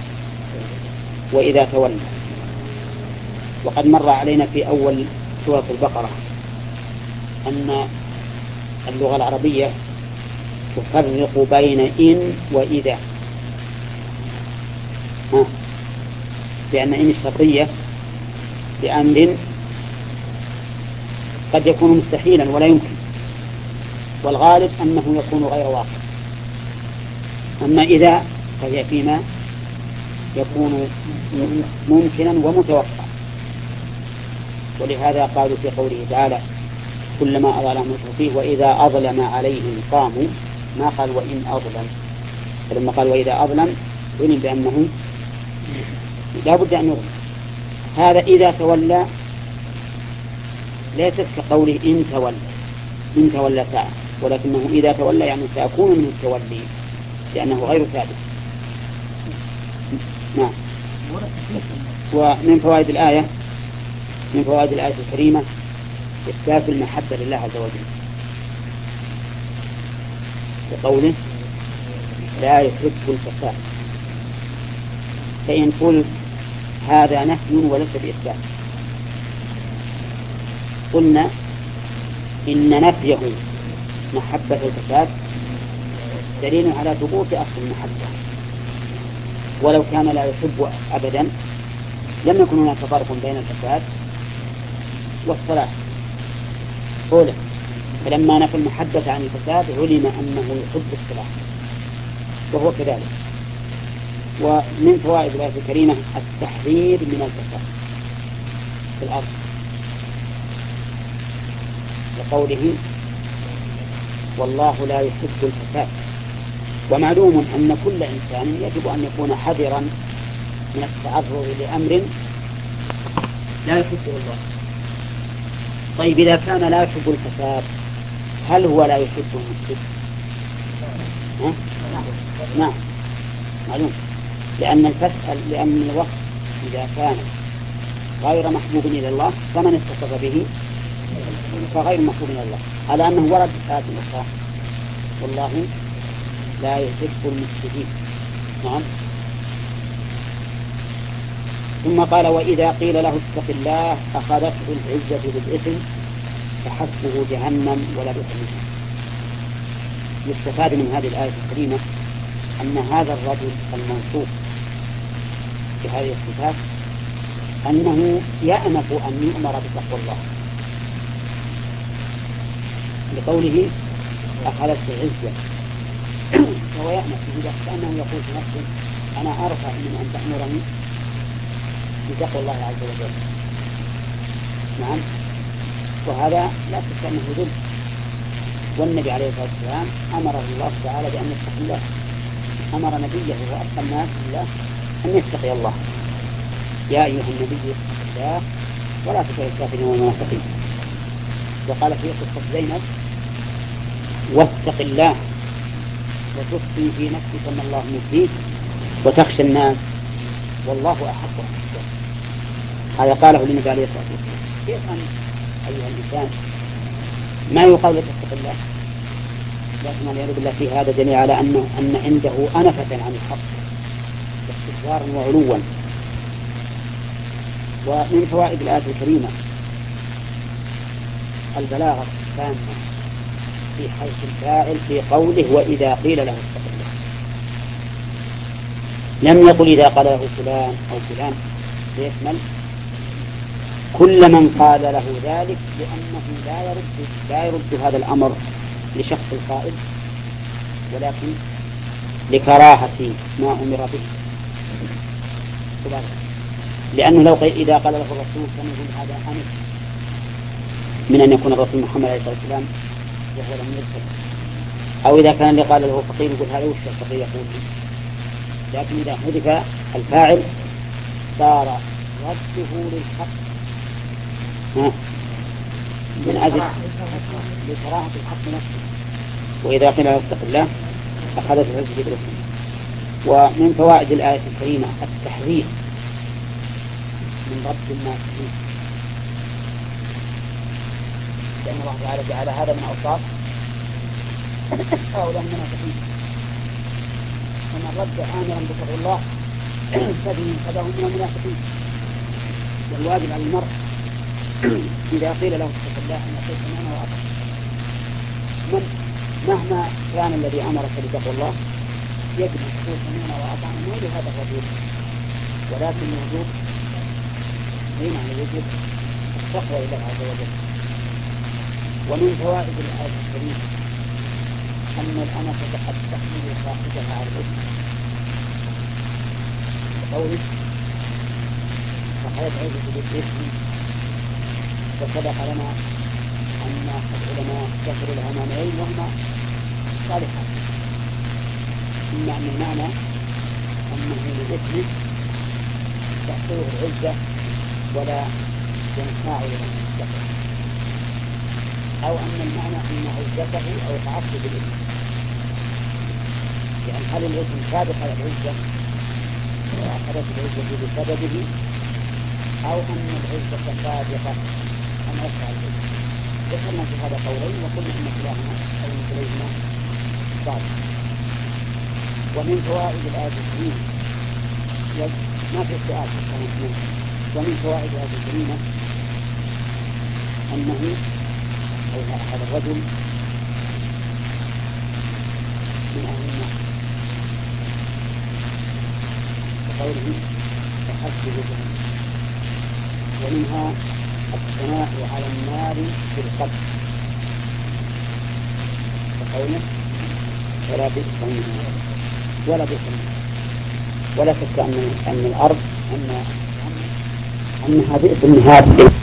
وإذا تولى. وقد مر علينا في أول سورة البقرة أن اللغة العربية تفرق بين إن وإذا، لأن إن الشرطية بأمر قد يكون مستحيلا ولا يمكن، والغالب أنه يكون غير واقع. أما إذا فهي فيما يكون ممكنا ومتوقع. ولهذا قالوا في قوله تعالى كلما أظلم فيه وإذا أظلم عليهم قاموا، ما قال وإن أظلم، فلما قال وإذا أظلم علم بأنه لا بد أن يظلم. هذا إذا تولى ليست كقوله إن تولى ساعة، ولكنه إذا تولى يعني سيكون منه التولي لأنه غير ثابت. نعم. ومن فوائد الآية الكريمة إثبات المحبة لله عز وجل بقوله لا يحب الفساد. فإن قلت هذا نفي وليس بإثبات قلنا إن نفيه محبة الفساد دليل على ثبوت أصل المحبة، ولو كان لا يحب أبدا لم يكن هناك فرق بين الفساد والصلاح. قوله فلما نفى المحبة عن الفساد علم أنه يحب الصلاح، وهو كذلك. ومن فوائد الآية الكريمة التحذير من الفساد في الأرض لقوله والله لا يحب الفساد. ومعلوم أن كل إنسان يجب أن يكون حذرا من التعرض لأمر لا يحبه الله. طيب إذا كان لا يحب الفساد هل هو لا يحب المفسد؟ نعم معلوم، لأن الوصف إذا كان غير محبوب إلى الله فمن اتصف به فغير محبوب إلى الله، على أنه ورد في آية أخرى والله لا يحب المفسدين. نعم. ثم قال وإذا قيل له اتق الله أخذته العزة بالإثم فحسبه جهنم ولا بئس المصير. يستفاد من هذه الآية الكريمة أن هذا الرجل الموصوف بهذه الصفات أنه يأنف أن يؤمر بتقوى الله، لقوله أخذته العزة، وهو يأنف بذلك كأنه يقول في نفسه أنا أرفع من أن تأمرني بتقوى الله عز وجل. نعم. وهذا لا شك أنه ذل، والنبي عليه الصلاة والسلام أمره الله تعالى بأن يتقي الله، أمر نبيه وأتقى الناس بالله أن يتقي الله. يا أيها النبي اتق الله ولا تطع الكافرين والمنافقين. وقال في قصة زينب واتق الله وتخفي في نفسك ما الله مبديك وتخشى الناس والله أحق أن تخشى. هذا قاله للنبي عليه الصلاة والسلام. كيف أن أيها الإنسان ما يقال لك اتق الله؟ لكن والعياذ بالله في هذا دليل على أن عنده أنفة عن الحق واستكبارا وعلوا. ومن فوائد الآية الكريمة البلاغة التامة في حيث الفاعل في قوله وإذا قيل له اتق الله، لم يقل إذا قال له فلان أو فلان، ليشمل كل من قال له ذلك، لأنه لا يرد هذا الأمر لشخص القائل، ولكن لكراهة ما أمر به. لأنه لو قيل إذا قال له الرسول فنقول هذا أنف من أن يكون الرسول محمد عليه الصلاة والسلام وهو لم يذكر، أو إذا كان اللي قال له فقير يقول هذا وش الفقير يقول لي. لكن إذا حذف الفاعل صار رده للحق من أجل لكراهة الحق نفسه. وإذا قيل له اتق الله أخذت العزة بالإثم. ومن فوائد الآية الكريمة التحذير من رد الناس فيه بأن الله تعالى جعل هذا من أوصاف هؤلاء المنافقين. ومن رد آمرا بتقوى الله فهذا من المنافقين. والواجب على المرء إذا قيل له اتق الله أن يقول سمعنا وأطعنا. مهما كان الذي أمرك بتقوى الله يجب أن تقول سمعنا وأطعنا مو لهذا الرجل، ولكن الوجوب هنا عن الوجوب التقوى إلى الله عز وجل. ومن فوائد الآية الكريمة أن الأمة قد تحمل صاحبها على الإثم بقوله فقد عزت بالإثم. وسبق لنا أن العلماء ذكروا لها معنيين وهما صالحان. إما أن المعنى أنه للإثم تحصيله العزة ولا ينفع للمستقبل، أو أن المعنى أن عزته أو تعصب بالإثم. يعني هل الإثم سابق على العزة وأخذت العزة بسببه، أو أن العزة سابقة أن يفعل العزة. ذكرنا في هذا قولين وقلنا أن كلاهما أو كليهما صالح. ومن فوائد الآية الكريمة ما في سؤال ومن فوائد الآية الكريمة أنه أو هذا الرجل من أهل النار وقوله فحسب جهنم. ومنها الثناء على النار في القلب وقوله ولا بئس النار ولا بئس النار. ولا شك أن الأرض أنها بئس النهاد